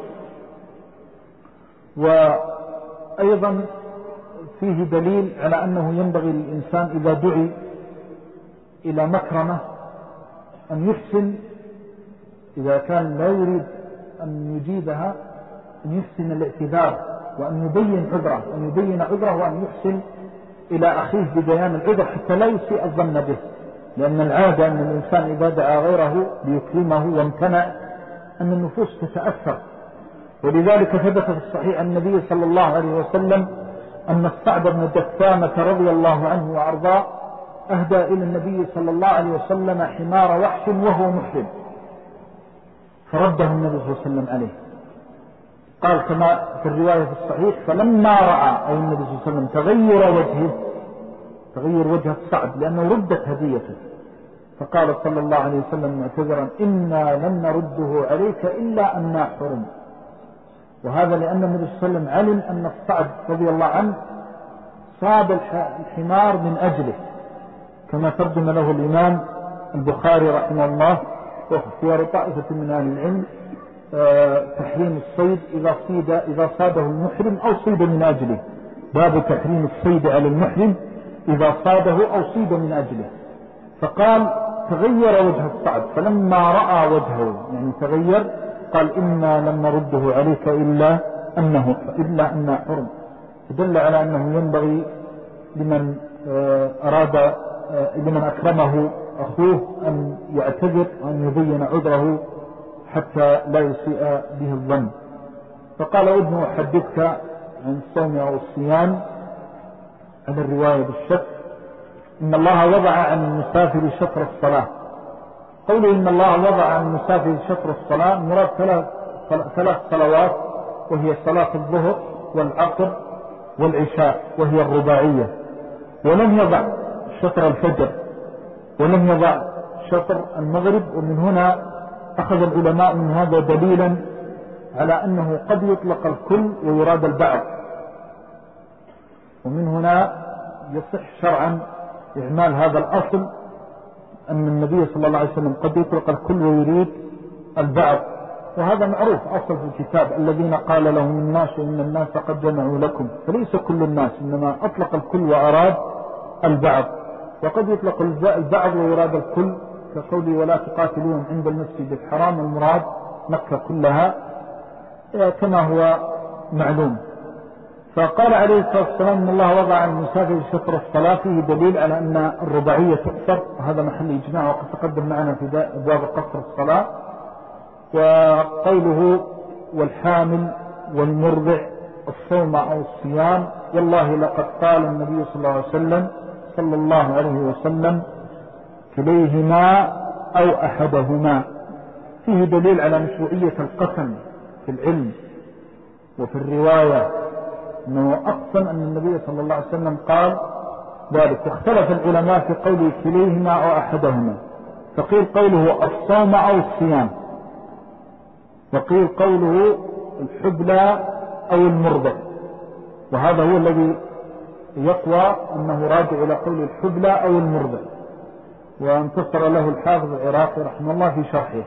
وأيضا فيه دليل على أنه ينبغي للإنسان إذا دعي إلى مكرمة أن يحسن، إذا كان لا يريد أن يجيبها أن يحسن الاعتذار وأن يبين عذره، أن يبين عذره وأن يحسن إلى أخيه ببيان العذر حتى لا يسيء الظن به، لأن العادة أن الإنسان إذا دعا غيره ليكرمه وامتنع أن النفوس تتأثر. ولذلك ثبت في الصحيح عن النبي صلى الله عليه وسلم أن الصعب بن دثامة رضي الله عنه وأرضاه أهدى إلى النبي صلى الله عليه وسلم حمار وحش وهو محرم، فرده النبي صلى الله عليه وسلم عليه. قال كما في الرواية في الصحيح فلما رأى أي النبي صلى الله عليه وسلم تغير وجهه، تغير وجه الصعب لأنه ردت هديته، فقال صلى الله عليه وسلم معتذرا إنا لن نرده عليك إلا أننا حرم. وهذا لأن النبي صلى الله عليه وسلم علم أن الصعب رضي الله عنه صاب الحمار من أجله، كما ترجم له الإمام البخاري رحمه الله واختيار طائفة من أهل العلم تحريم الصيد إذا صيد إذا صاده المحرم أو صيد من أجله، باب تحريم الصيد على المحرم إذا صاده أو صيد من أجله. فقال تغير وجه الصعد، فلما رأى وجهه يعني تغير قال إنا لم نرده عليك إلا أنه إلا أنه حرم. فدل على أنه ينبغي لمن أراد لمن أكرمه أخوه أن يعتذر وأن يبين عذره حتى لا يسيء به الظن. فقال ابن أحدثك عن الصوم أو الصيام على الرواية بالشك. إن الله وضع عن المسافر شطر الصلاة. قوله إن الله وضع عن المسافر شطر الصلاة مراد ثلاث ثلاث صلوات، وهي صلاة الظهر والعصر والعشاء وهي الرباعية، ولم يضع شطر الفجر ولم يضع شطر المغرب. ومن هنا أخذ العلماء من هذا دليلا على أنه قد يطلق الكل ويراد البعض، ومن هنا يصح شرعا إعمال هذا الأصل أن النبي صلى الله عليه وسلم قد يطلق الكل ويريد البعض، وهذا معروف أصل في الكتاب الذين قال لهم الناس إن الناس قد جمعوا لكم، فليس كل الناس إنما أطلق الكل وأراد البعض. وقد يطلق البعض ويراد الكل كقولي ولا تقاتلون عند المسجد الحرام، المراد مكة كلها كما هو معلوم. فقال عليه الصلاة والسلام إن الله وضع المسافر شطر الصلاة، فيه دليل على أن الرباعية تقصر، وهذا محل إجماع وقد تقدم معنا في أبواب قصر الصلاة. وقوله والحامل والمرضع الصوم أو الصيام، والله لقد قال النبي صلى الله عليه وسلم صلى الله عليه وسلم كليهما أو أحدهما، فيه دليل على مشروعية القسم في العلم وفي الرواية، أنه أقسم أن النبي صلى الله عليه وسلم قال ذلك. واختلف العلماء في قوله كليهما أو أحدهما، فقيل قوله الصوم أو الصيام، وقيل قوله الحبلى أو المرضع، وهذا هو الذي يقوى أنه راجع إلى قول الحبلى أو المرضع، وانتصر له الحافظ العراقي رحمه الله في شرحه.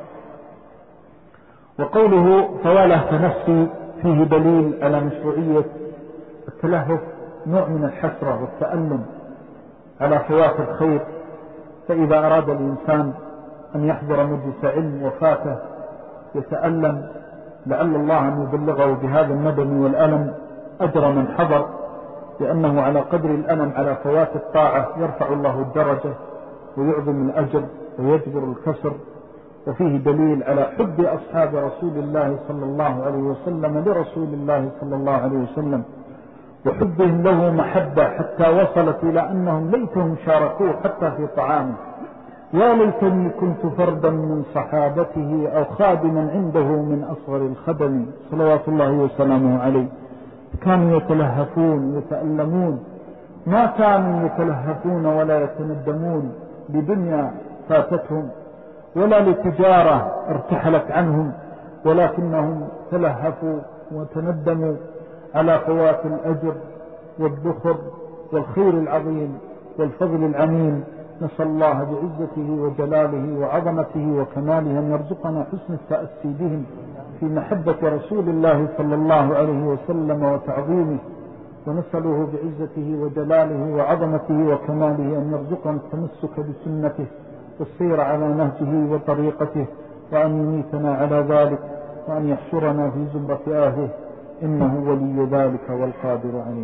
وقوله فواله فنفسي فيه دليل على مشروعية التلهف، نوع من الحسرة والتألم على فوات الخير. فإذا أراد الإنسان أن يحضر مجلس علم وفاته يتألم لعل الله أن يبلغه بهذا الندم والألم أجر من حضر، لأنه على قدر الألم على فوات الطاعة يرفع الله الدرجة ويعظم الأجر ويجبر الكسر. وفيه دليل على حب أصحاب رسول الله صلى الله عليه وسلم لرسول الله صلى الله عليه وسلم، وحبهم له محبة حتى وصلت إلى أنهم ليتهم شاركوه حتى في طعامه. يا ليتني كنت فردا من صحابته أو خادما عنده من أصغر الخدم صلوات الله وسلامه عليه. كانوا يتلهفون يتألمون، ما كانوا يتلهفون ولا يتندمون لدنيا فاتتهم ولا لتجارة ارتحلت عنهم، ولكنهم تلهفوا وتندموا على فوات الأجر والذخر والخير العظيم والفضل العميم. نسأل الله بعزته وجلاله وعظمته وكماله أن يرزقنا حسن التأسي بهم في محبة رسول الله صلى الله عليه وسلم وتعظيمه، ونسأله بعزته وجلاله وعظمته وكماله أن يرزقنا التمسك بسنته والسير على نهجه وطريقته، وأن يميتنا على ذلك، وأن يحشرنا في زمرة أهله، إنه ولي ذلك والقادر عليه.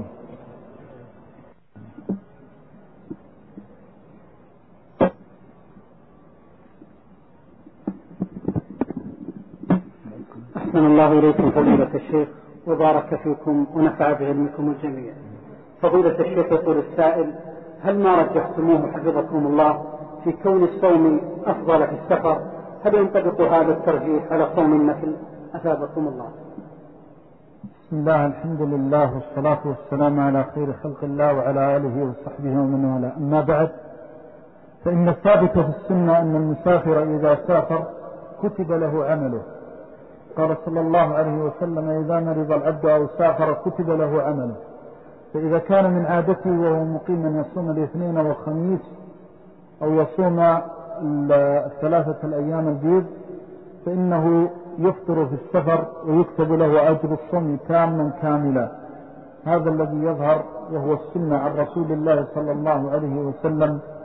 أحسن الله إليكم فضيلة الشيخ وبارك فيكم ونفع بعلمكم الجميع. فضيلة الشيخ يقول السائل: هل ما رجحتموه حفظكم الله في كون الصوم أفضل في السفر، هل ينطبق هذا الترجيح على صوم النفل؟ أثابكم الله. بسم الله، الحمد لله والصلاة والسلام على خير خلق الله وعلى آله وصحبه ومن والاه. أما بعد، فإن الثابت في السنة أن المسافر إذا سافر كتب له عمله. قال صلى الله عليه وسلم: إذا مرض العبد أو سافر كتب له عمله. فإذا كان من عادته وهو مقيم يصوم الاثنين والخميس أو يصوم الثلاثة الأيام البيض فإنه يفطر في السفر ويكتب له أجر الصوم تاما كاملا. هذا الذي يظهر وهو السنة عن رسول الله صلى الله عليه وسلم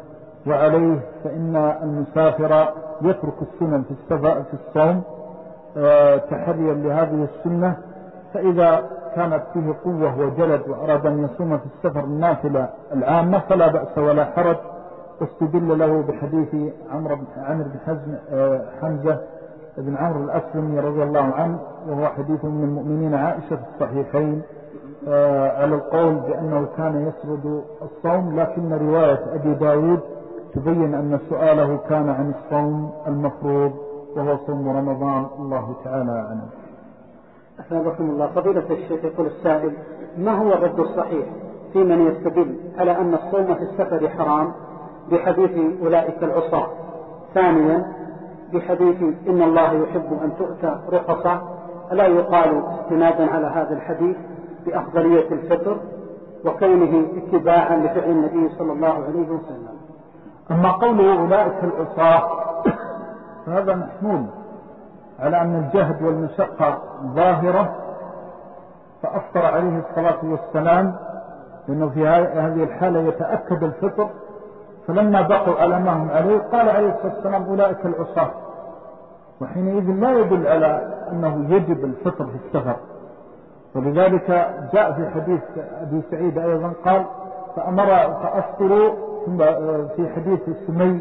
وعليه فإن المسافر يترك السنن في السفر في الصوم اه تحريا لهذه السنة، فإذا كانت فيه قوة وجلد وأراد أن يصوم في السفر النافلة العامة فلا بأس ولا حرج. واستدل له بحديث عمرو بن حزم اه حمزة بن عمرو الأسلمي رضي الله عنه، وهو حديث من المؤمنين عائشة في الصحيحين، آه على القول بأنه كان يسرد الصوم، لكن رواية أبي داود تبين أن سؤاله كان عن الصوم المفروض وهو صوم رمضان. الله تعالى أعلم. أثابكم الله. فضيلة الشيخ يقول السائل: ما هو الرد الصحيح في من يستدل على أن الصوم في السفر حرام بحديث أولئك العصاة؟ ثانيا بحديث إن الله يحب أن تؤتى رخصة، ألا يقال استنادا على هذا الحديث بأفضلية الفطر وكونه اتباعا لفعل النبي صلى الله عليه وسلم؟ أما قوله أولئك العصاة فهذا محمول على أن الجهد والمشقة ظاهرة فأفطر عليه الصلاة والسلام، لأنه في هذه الحالة يتأكد الفطر، فلما بقوا على ما هم عليه قال عليه الصلاة والسلام أولئك العصاة، وحينئذ لا يدل على أنه يجب الفطر في السفر. ولذلك جاء في حديث أبي سعيد أيضا قال فأمر فأفطروا في حديث السمي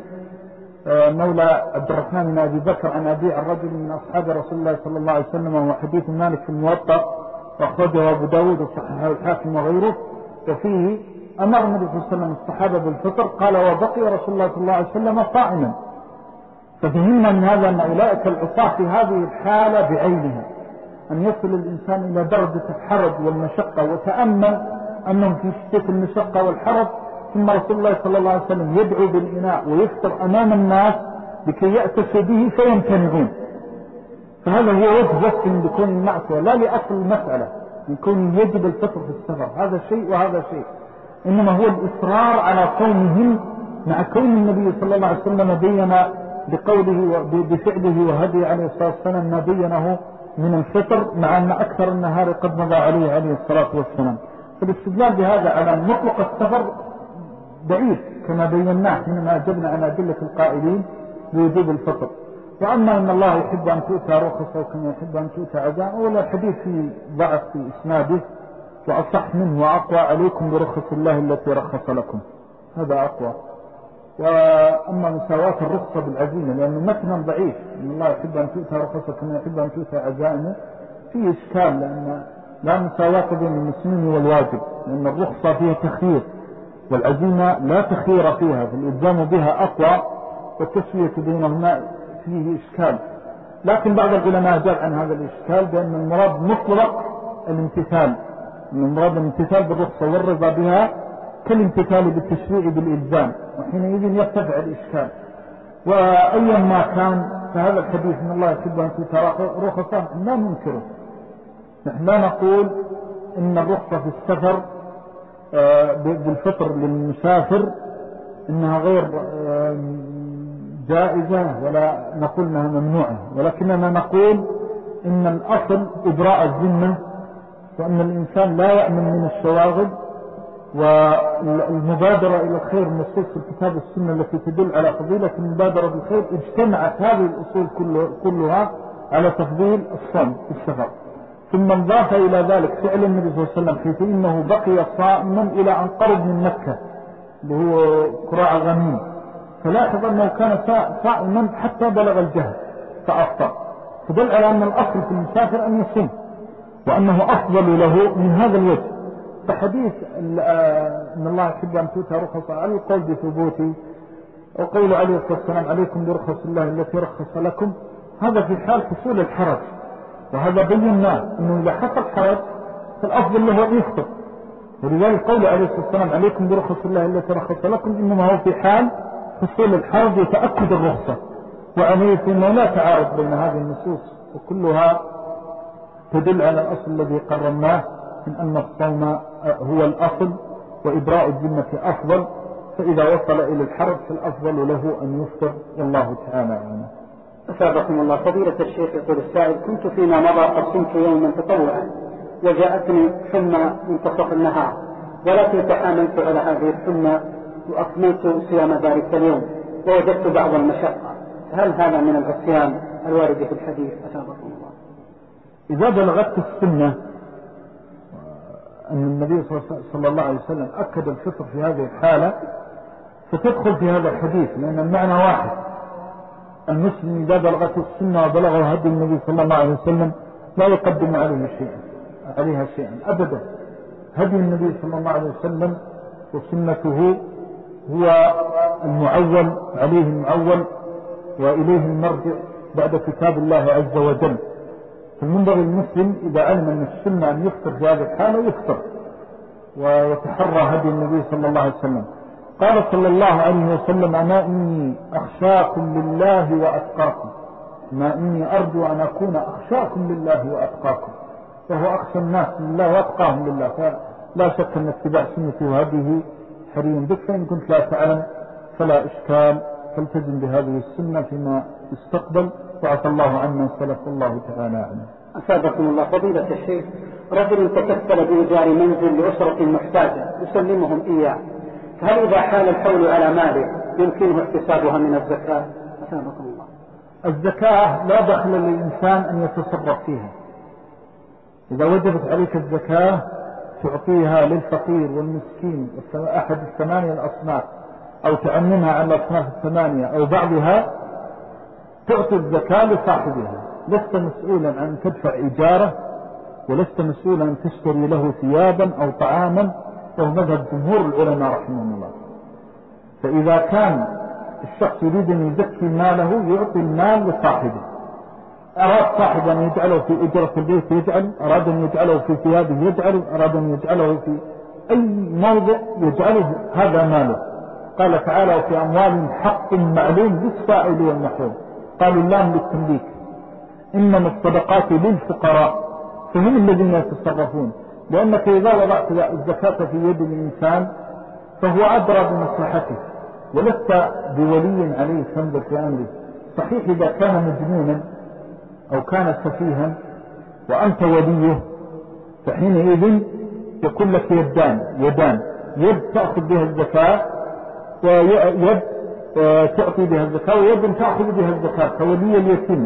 مولى عبد الرحمن بن أبي بكر عن أبي الرجل من أصحاب رسول الله صلى الله عليه وسلم، وهو حديث مالك في الموطأ وأخرجه أبو داود وصححه الحاكم وغيره، وفيه أمر النبي صلى الله عليه وسلم الصحابة بالفطر قال وبقي رسول الله صلى الله عليه وسلم صائما. ففهمنا من هذا أن أولئك العصاة في هذه الحالة بعينها أن يصل الإنسان إلى درجة الحرج والمشقة، وتأمل أنهم في شدة المشقة والحرج، ثم رسول الله صلى الله عليه وسلم يدعو بالإناء ويفطر أمام الناس لكي يأتسوا به فيمتنعون. فهذا هو وجه وصف بكون المعصية، لا لأصل المسألة يكون يجب الفطر في السفر، هذا شيء وهذا شيء، إنما هو الإصرار على صومهم مع كون النبي صلى الله عليه وسلم بين بقوله بفعله وهدي عليه الصلاة والسلام ما بينه من الفطر، مع أن أكثر النهار قد مضى عليه عليه الصلاة والسلام. فالاستدلال بهذا على مطلق السفر بعيد كما بيناه حينما أجبنا عن أدلة القائلين بوجوب الفطر. وأما أن الله يحب أن تؤتى رخصة وكما يحب أن تؤتى عزاء، ولا الحديث في ضعف في إسناده، وأصح منه وأقوى عليكم برخص الله التي رخص لكم، هذا أقوى. وأما مساواة الرخصة بالعزيمة لأنه مثلا ضعيف إن الله يحب أن تؤتى رخصة كما يحب أن تؤتى عزائمه، فيه إشكال لأن لا مساواة بين المسلمين والواجب، لأن الرخصة فيها تخيير والعزيمة لا تخيير فيها، فالإلزام بها أقوى والتسوية بينهما فيه إشكال. لكن بعض العلماء جاب عن هذا الإشكال بأن المراد مطلق الامتثال، أن المراد الامتثال بالرخصة والرضا بها كالامتثال بالتشريع بالإلزام، وحينئذ يرتفع الإشكال. وأيا ما كان فهذا الحديث من الله يحب أن تؤتى رخصة لا ننكره، نحن لا نقول إن الرخصة في السفر بالفطر للمسافر إنها غير جائزة ولا نقول إنها ممنوعة، ولكننا نقول إن الأصل إبراء الذمة، وأن الإنسان لا يأمن من الشواغل، والمبادرة إلى الخير نصوص الكتاب والسنة التي تدل على فضيلة المبادرة بالخير، اجتمعت هذه الأصول كلها على تفضيل الصوم في السفر. ثم انضاف إلى ذلك فعل النبي صلى الله عليه وسلم حيث إنه بقي صائما إلى أن قرب من مكة اللي هو قراع غميم، فلاحظ أنه كان صائما حتى بلغ الجهد فأفطر، فدل على أن الأصل في المسافر أن يصوم وأنه أفضل له من هذا الوجه. فحديث أن الله يحب أن تؤتى رخصة على القول بثبوته، وقول عليه الصلاة والسلام عليكم برخص الله التي رخص لكم، هذا في حال حصول الحرج، وهذا بيناه أنه إذا حصل حرج فالأفضل له أن يفطر. ولذلك قول عليه الصلاة والسلام عليكم برخص الله التي رخص لكم إنما هو في حال حصول الحرج وتأكد الرخصة، وعليه ثم لا تعارض بين هذه النصوص، وكلها تدل على الأصل الذي قررناه من أن الصوم هو الأصل وإبراء الذمة أفضل، فإذا وصل إلى الحرج فالأفضل له أن يفطر، والله تعالى أعلم. أثابكم الله. فضيلة الشيخ يقول السائل: كنت فيما مضى قد صمت يوما تطوعا وجاءتني حمى منتصف النهار، ولكن تحاملت على هذه الحمى وأكملت صيام ذلك اليوم ووجدت بعض المشقة، هل هذا من العصيان الوارد في الحديث أثابكم الله؟ إذا بلغت السنة أن النبي صلى الله عليه وسلم أكد الفطر في هذه الحالة فتدخل في هذا الحديث، لأن المعنى واحد. المسلم إذا بلغت السنة وبلغه هدي النبي صلى الله عليه وسلم لا يقدم عليه شيئا عليها شيئا أبدا. هدي النبي صلى الله عليه وسلم وسنته هو المعول عليه المعول وإليه المرجع بعد كتاب الله عز وجل. فالمنبغي المسلم إذا علم أن السنة أن يفطر في هذه الحالة يفطر ويتحرى هدي النبي صلى الله عليه وسلم. قال صلى الله عليه وسلم: أنا إني أخشاكم لله وأتقاكم، ما إني أرجو أن أكون أخشاكم لله وأتقاكم، فهو أخشى الناس لله وأتقاهم لله. فلا شك أن اتباع سنته وهذه حري بك، فإن كنت لا تعلم فلا إشكال، فالتزم بهذه السنة فيما استقبل، وعفى الله عنا سلف الله تعالى عنه. أثابكم الله. فضيلة الشيخ، رجل تكفل بإيجار منزل لأسرة محتاجة يسلمهم إياه، فهل إذا حال الحول على ماله يمكنه احتسابها من الزكاة؟ أثابكم الله. الزكاة لا دخل للإنسان أن يتصرف فيها. إذا وجبت عليك الزكاة تعطيها للفقير والمسكين أحد الثمانية الأصناف، أو تعممها على الأصناف الثمانية أو بعضها، تعطي الزكاة لصاحبها. لست مسؤولا عن تدفع إيجاره، ولست مسؤولا أن تشتري له ثيابا أو طعاما، وهو مذهب جمهور العلماء رحمهم الله. فإذا كان الشخص يريد أن يزكي ماله يعطي المال لصاحبه. أراد صاحب أن يجعله في إجرة البيت يجعل، أراد أن يجعله في ثيابه يجعل، أراد أن يجعله في أي موضع يجعله، هذا ماله. قال تعالى: وفي أموالهم حق معلوم للسائل والمحروم. قالوا اللام للتمليك، إنما الصدقات للفقراء، فهم الذين يتصرفون. لأنك إذا وضعت الزكاة في يد الإنسان فهو أدرى بمصلحته، ولست بولي عليه تنظر في أمره. صحيح إذا كان مجنونا أو كان سفيها وأنت وليه، فحينئذ يكون لك يدان يدان يد تأخذ بها الزكاة، ويد تعطي بها الزكاة، ويد تأخذ بها الزكاة كولي اليتيمة.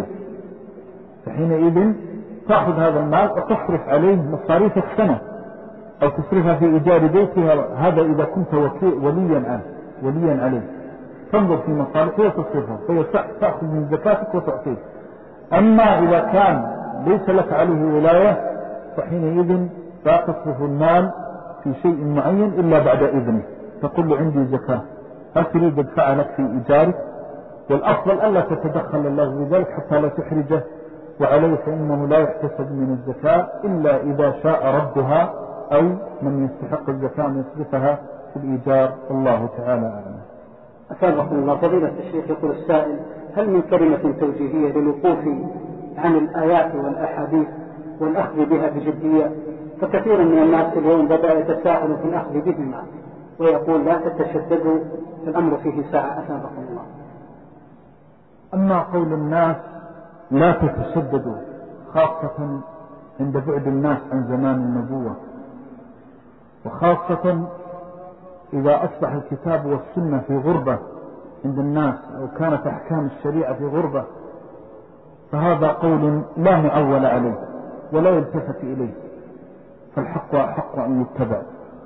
فحينئذ تأخذ هذا المال وتصرف عليه مصاريف السنة، أو تصرفها في إيجار بيتها. هذا إذا كنت وليا عنه وليا عليه، تنظر في مصاريفه وتصرفها، فتأخذ من زكاتك وتعطيه. أما إذا كان ليس لك عليه ولاية فحينئذ لا تصرف المال في شيء معين إلا بعد إذنه، تقول له: عندي زكاة، هل تريد أدفع لك في إيجارك؟ والأفضل ألا تتدخل الله بذلك حتى لا تحرجه، وعليه فإنه لا يحتسب من الزكاة إلا إذا شاء ردها، أو من يستحق الزكاة أن يصرفها في الإيجار، الله تعالى أعلم. أثابكم الله. فضيلة الشيخ، يقول السائل: هل من كلمة توجيهية للوقوف عن الآيات والأحاديث والأخذ بها بجدية؟ فكثير من الناس اليوم بدأ يتساهل في الأخذ بهما ويقول: لا تتشددوا، الأمر فيه ساعة. أثابكم الله. أما قول الناس لا تتشددوا خاصة عند بعد الناس عن زمان النبوة، وخاصة إذا أصبح الكتاب والسنة في غربة عند الناس، أو كانت أحكام الشريعة في غربة، فهذا قول لا معول عليه ولا يلتفت إليه، فالحق أحق أن يتبع.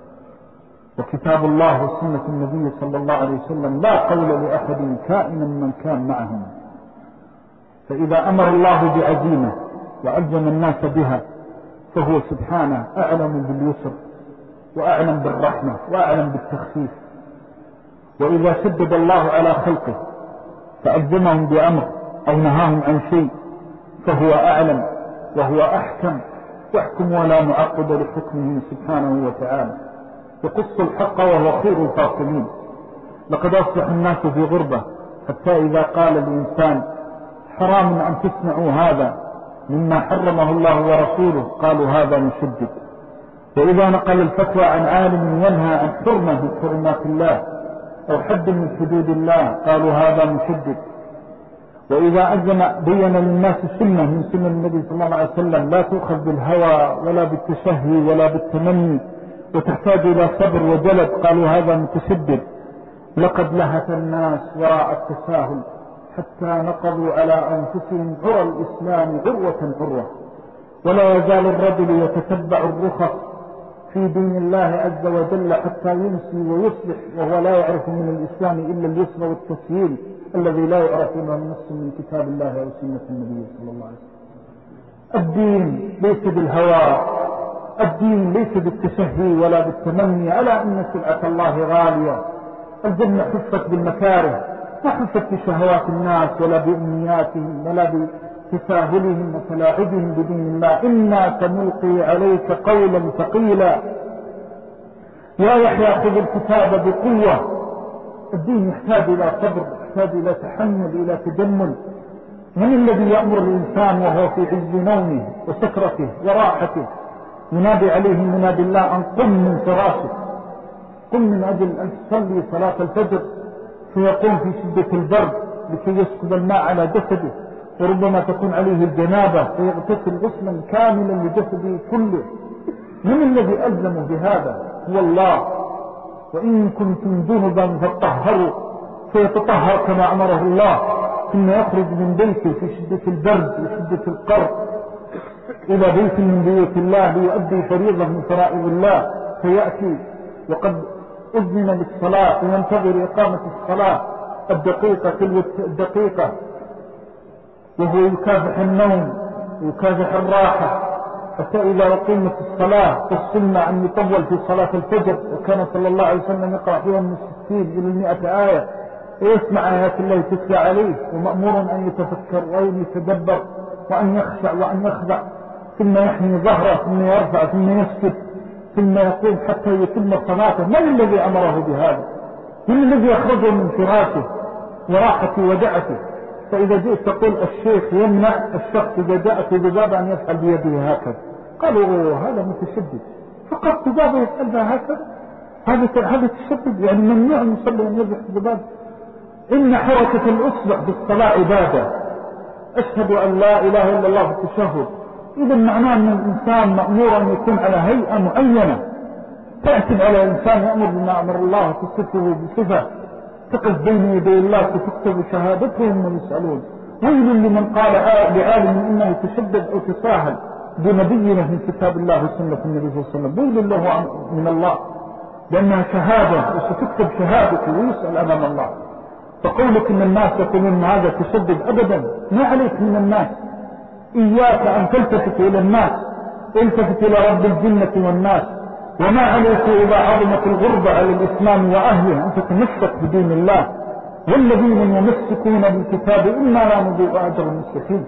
وكتاب الله وسنة النبي صلى الله عليه وسلم لا قول لأحد كائنا من كان معهم. فإذا أمر الله بعزيمة وعزم الناس بها فهو سبحانه أعلم باليسر وأعلم بالرحمة وأعلم بالتخفيف. وإذا شدد الله على خلقه فألزمهم بأمر أو نهاهم عن شيء فهو أعلم وهو أحكم، يحكم ولا معقد لحكمه سبحانه وتعالى، يقص الحق وهو خير الفاصلين. لقد أصبح الناس في غربة، حتى إذا قال الإنسان: حرام أن تسمعوا هذا مما حرمه الله ورسوله، قالوا هذا مشدد. وإذا نقل الفتوى عن عالم ينهى عن حرمة من حرمات الله أو حد من حدود الله، قالوا هذا مشدد. وإذا أذن بين للناس سنة من سنة النبي صلى الله عليه وسلم لا تؤخذ بالهوى ولا بالتشهي ولا بالتمني وتحتاج إلى صبر وجلد، قالوا هذا متشدد. لقد لهث الناس وراء التساهل حتى نقضوا على أنفسهم عرى الإسلام عروة عروة. ولا يزال الرجل يتتبع الرخص في دين الله عز وجل حتى يمسي ويصبح وهو لا يعرف من الإسلام إلا اليسر والتسهيل الذي لا يعرف منه النص من كتاب الله أو سنة النبي صلى الله عليه وسلم. الدين ليس بالهوى، الدين ليس بالتشهي ولا بالتمني، ألا إن سلعة الله غالية. الجنة حفت بالمكاره، ما حفت بشهوات الناس ولا بأمنياتهم ولا بتساهلهم وتلاعبهم بدين الله. إنا سنلقي عليك قولا ثقيلا يا يحيى خذ الكتاب بقوة. الدين يحتاج إلى صبر، يحتاج إلى تحمل، إلى تجمل. من الذي يأمر الإنسان وهو في عز نومه وسكرته وراحته ينادي عليه منادي الله أن قم من فراشك، قم من أجل أن تصلي صلاة الفجر، فيقوم في شدة البرد لكي يسكب الماء على جسده، وربما تكون عليه الجنابة فيغتسل غسلا كاملا لجسده كله. من الذي ألزمه بهذا؟ هو الله. وإن كنتم جنبا فطهروا، فيتطهر كما أمره الله، ثم يخرج من بيته في شدة البرد وشدة القر إلى بيت من بيوت الله ليؤدي فريضة من فرائض الله، فيأتي وقد أذن بالصلاة وينتظر إقامة الصلاة الدقيقة تلو الدقيقة، وهو يكافح النوم ويكافح الراحة حتى إذا أقيمت الصلاة فالسنة أن يطول في صلاة الفجر، وكان صلى الله عليه وسلم يقرأ فيها من الستين إلى المئة آية، ويسمع آيات الله تتلى عليه، ومأمور أن يتفكر وأن يتدبر وأن يخشع وأن يخضع، ثم يحمي ظهره ثم يرفع ثم يسجد ثم يقوم حتى يتم صلاته. من الذي أمره بهذا؟ من الذي يخرجه من فراشه وراحته ودعته؟ فإذا جئت تقول الشيخ يمنع الشخص إذا جاءت ذبابة أن يفعل بيده هكذا، قالوا هذا متشدد، فقط ذبابة يفعل بها هكذا، هذا هذا تشدد، يعني ممنوع المصلي أن يذبح ذبابة. إن حركة الأصبع في الصلاة عبادة. أشهد أن لا إله إلا الله في التشهد، إذا معناه أن الإنسان مأمور أن يكون على هيئة معينة تأتي على الإنسان يأمر بما أمر الله تصفه بصفة، تقف بين يدي الله فتكتب شهادتهم ويسألون. ويل لمن قال لعالم إنه تشدد أو تساهل بنبينا من كتاب الله وسنة النبي صلى الله عليه وسلم، ويل له من الله، لأنها شهادة وستكتب شهادته ويسأل أمام الله. فقولك إن الناس يقولون هذا تشدد، أبدا ما عليك من الناس، إياك أن تلتفت إلى الناس، التفت إلى رب الجنة والناس. وما عليك إذا عظمت الغربة على الإسلام وأهله أن تتمسك بدين الله. والذين يمسكون بالكتاب إنا لا نضيع أجر المسلمين،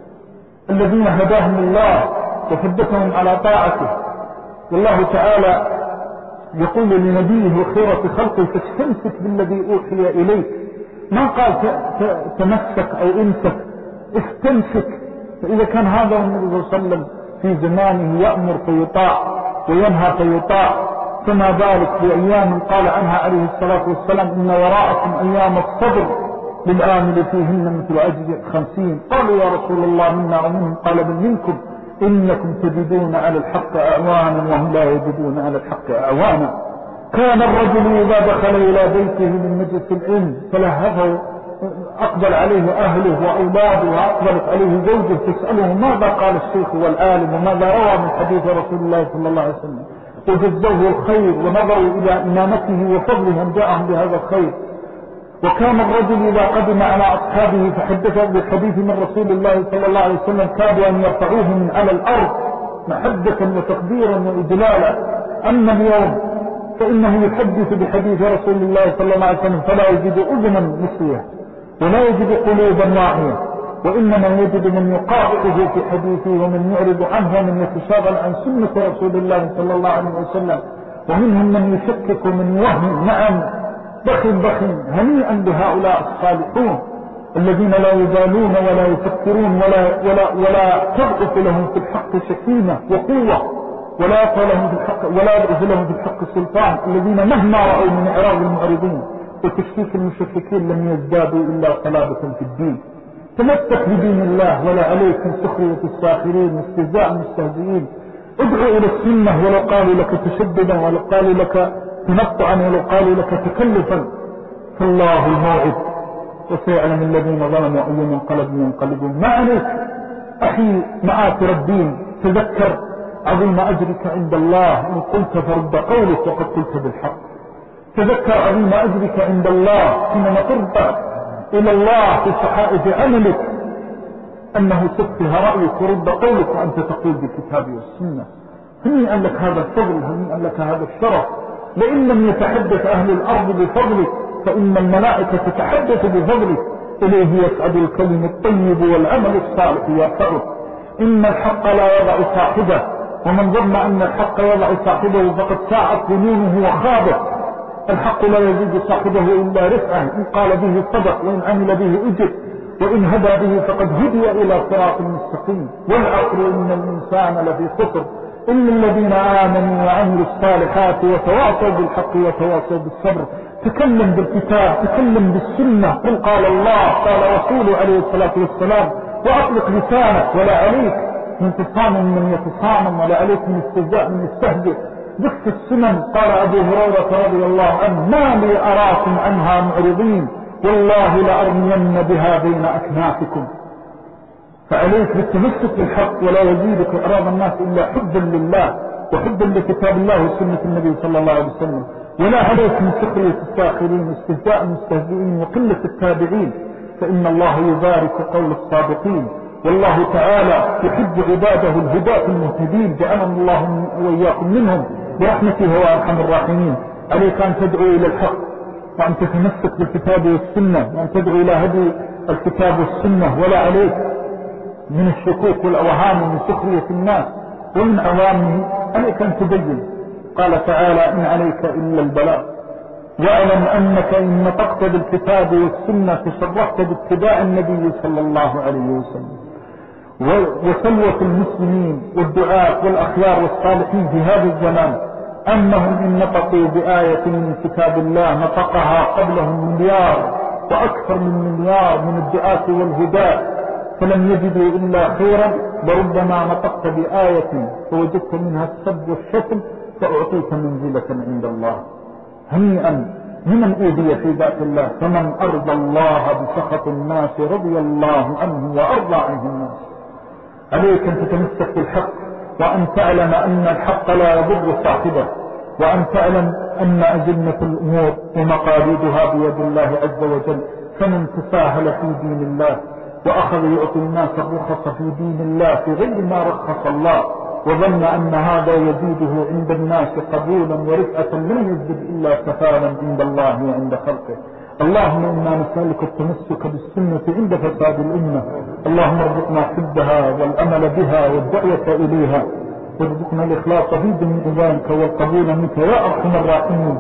الذين هداهم الله وثبتهم على طاعته. والله تعالى يقول لنبيه وخيرة خلقه فاستمسك بالذي أوحي إليك، ما قال تمسك أو امسك، استمسك. فإذا كان هذا النبي صلى الله عليه وسلم في زمانه يأمر فيطاع وينهى فيطاع، فما بالك بأيام قال عنها عليه الصلاة والسلام إن وراءكم أيام الصبر للآمل فيهن مثل أجر خمسين. قالوا يا رسول الله منا ومنهم، قال بل منكم، إنكم تجدون على الحق أعوانا وهم لا يجدون على الحق أعوانا. كان الرجل إذا دخل إلى بيته من مجلس العلم فلهفه أقبل عليه أهله وأولاده وأقبلت عليه زوجه تسأله ماذا قال الشيخ والآلم وماذا روى من حديث رسول الله صلى الله عليه وسلم، وجزوه الخير ونظروا إلى إمامته وفضله أن جاءهم بهذا الخير. وكان الرجل إذا قدم على أصحابه فحدث بالحديث من رسول الله صلى الله عليه وسلم كادوا أن يرفعوه من على الأرض محبة وتقديرا وإجلالا. أما اليوم فإنه يحدث بحديث رسول الله صلى الله عليه وسلم فلا يجد أذنا مسوية ولا يجد قلوبا واعية، وإنما يجد من يقاطعه في حديثه ومن يعرض عنه ومن يتشاغل عن سنة رسول الله صلى الله عليه وسلم، ومنهم من يشكك ومن يوهم. نعم بخ بخ هنيئا بهؤلاء الصالحون الذين لا يزالون ولا يفكرون ولا, ولا, ولا تضعف لهم في الحق شكيمة وقوة ولا يطغى لهم في الحق ولا يضعف لهم في الحق السلطان، الذين مهما رأوا من إعراض المعرضين وتشكيك المشككين لم يزدادوا إلا صلابة في الدين. تمسك بدين الله ولا عليك من سخرية الساخرين واستهزاء المستهزئين. ادعو إلى السنة ولو قالوا لك تشددا ولو قالوا لك تنطعا ولو قالوا لك تكلفا. فالله الموعد وسيعلم الذين ظلموا أي منقلب ينقلبون. ما عليك أخي معاصر الدين، تذكر عظيم أجرك عند الله، إن قلت فرد قولك وقد قلت بالحق. تذكر عظيم أجرك عند الله حينما ترضى إلى الله في صحائف عملك أنه سفه رأيك ورد قولك وأنت تقول بالكتاب والسنة. هنيئا لك هذا الفضل، هنيئا لك هذا الشرف. لئن لم يتحدث أهل الأرض بفضلك فإن الملائكة تتحدث بفضلك. إليه يسعد الكلم الطيب والعمل الصالح يرفعه. إن الحق لا يضع صاحبه، ومن ظن أن الحق يضع صاحبه فقد ساعت ظنونه وخابه. الحق لا يزيد صاحبه إلا رفعه، إن قال به صدق وإن عمل به أجر وإن هدى به فقد هدي إلى صراط مستقيم. والعصر إن الإنسان لفي خسر إلا الذين آمنوا وعملوا الصالحات وتواصوا بالحق وتواصوا بالصبر. تكلم بالكتاب، تكلم بالسنة، قل قال الله قال رسوله عليه الصلاة والسلام، وأطلق لسانك ولا عليك من تصامم من يتصامم ولا عليك من استهزاء من يستهزئ. ذكر السنن. قال أبو هريرة رضي الله عنه ما لي أراكم عنها معرضين والله لأرمين بها بين أكنافكم. فعليك بالتمسك بالحق، ولا يزيدك إعراض الناس إلا حبا لله وحبا لكتاب الله وسنة النبي صلى الله عليه وسلم. ولا عليك من سخرية الساخرين واستهزاء المستهزئين وقلة التابعين، فإن الله يبارك قول الصادقين. والله تعالى يحب عباده الهداة المهتدين، جعلنا الله وإياكم منهم برحمته وأرحم الراحمين. عليك أن تدعو إلى الحق وأن تتمسك بالكتاب والسنة وأن تدعو إلى هدي الكتاب والسنة. ولا عليك من الشكوك والأوهام ومن سخرية الناس ومن عوامه. عليك أن تبين. قال تعالى إن عليك إلا البلاغ واعلم أنك إن نطقت بالكتاب والسنة تشرفت باتباع النبي صلى الله عليه وسلم. وسلوة المسلمين والدعاة والأخيار والصالحين في هذا الزمان أنهم إن نطقوا بآية من كتاب الله نطقها قبلهم مليار وأكثر من مليار من الدعاة والهداة فلم يجدوا إلا خيرا. لربما نطقت بآية فوجدت منها السب والشتم فأعطيك منزلة عند الله. هنيئا لمن أوذي في ذات الله، فمن أرضى الله بسخط الناس رضي الله عنه وأرضى عنه الناس. عليك أن تتمسك بالحق وأن تعلم أن الحق لا يضر صاحبه، وأن تعلم أن أجنة الأمور ومقاليدها بيد الله عز وجل. فمن تساهل في دين الله وأخذ يعطي الناس الرخص في دين الله في غير ما رخص الله وظن أن هذا يزيده عند الناس قبولا ورفعة لم يزد إلا كفالا عند الله وعند خلقه. اللهم إنا نسألك التمسك بالسنة عند فساد الأمة. اللهم ارزقنا حبها والأمل بها والدعوة إليها، وارزقنا الإخلاص في جميع ذلك والقبول منك يا أرحم الراحمين.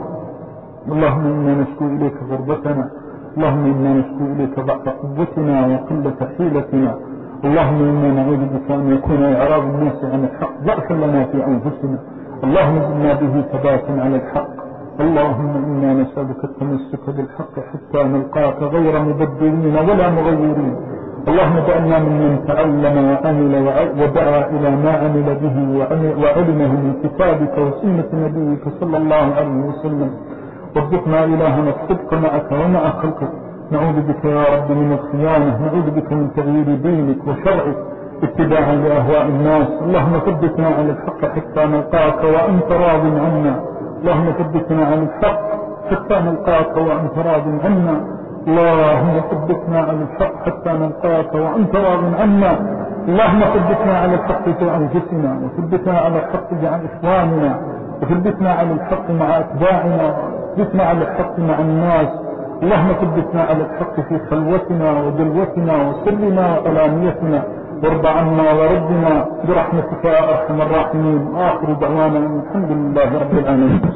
اللهم إنا نشكو إليك غربتنا، اللهم إنا نشكو إليك ضعف قوتنا وقلة حيلتنا. اللهم إنا نعوذ بك أن يكون إعراض الناس عن الحق ضعفا لنا في أنفسنا. اللهم زدنا به ثباتا على الحق. اللهم إنا نسألك التمسك بالحق حتى نلقاك غير مبدلين ولا مغيرين. اللهم اجعلنا ممن تعلم وعمل ودعا إلى ما عمل به وعلمه من كتابك وسنة نبيك صلى الله عليه وسلم. وارزقنا إلهنا الصدق معك ومع خلقك. نعوذ بك يا رب من الخيانة، نعوذ بك من تغيير دينك وشرعك اتباعا لأهواء الناس. اللهم ثبتنا على الحق حتى نلقاك وأنت راض عنا. اللهم ثبتنا على الحق حتى نلقاك وأنت راض عنا. اللهم ثبتنا على الحق حتى نلقاك وأنت راض عنا. اللهم ثبتنا على الحق في أنفسنا، وثبتنا على الحق مع إخواننا، وثبتنا على الحق مع أتباعنا، وثبتنا على الحق مع الناس. اللهم ثبتنا على الحق في خلوتنا وجلوتنا وسرنا وعلانيتنا. وارض عنا وردنا برحمتك يا أرحم الراحمين. آخر دعوانا الحمد لله رب العالمين.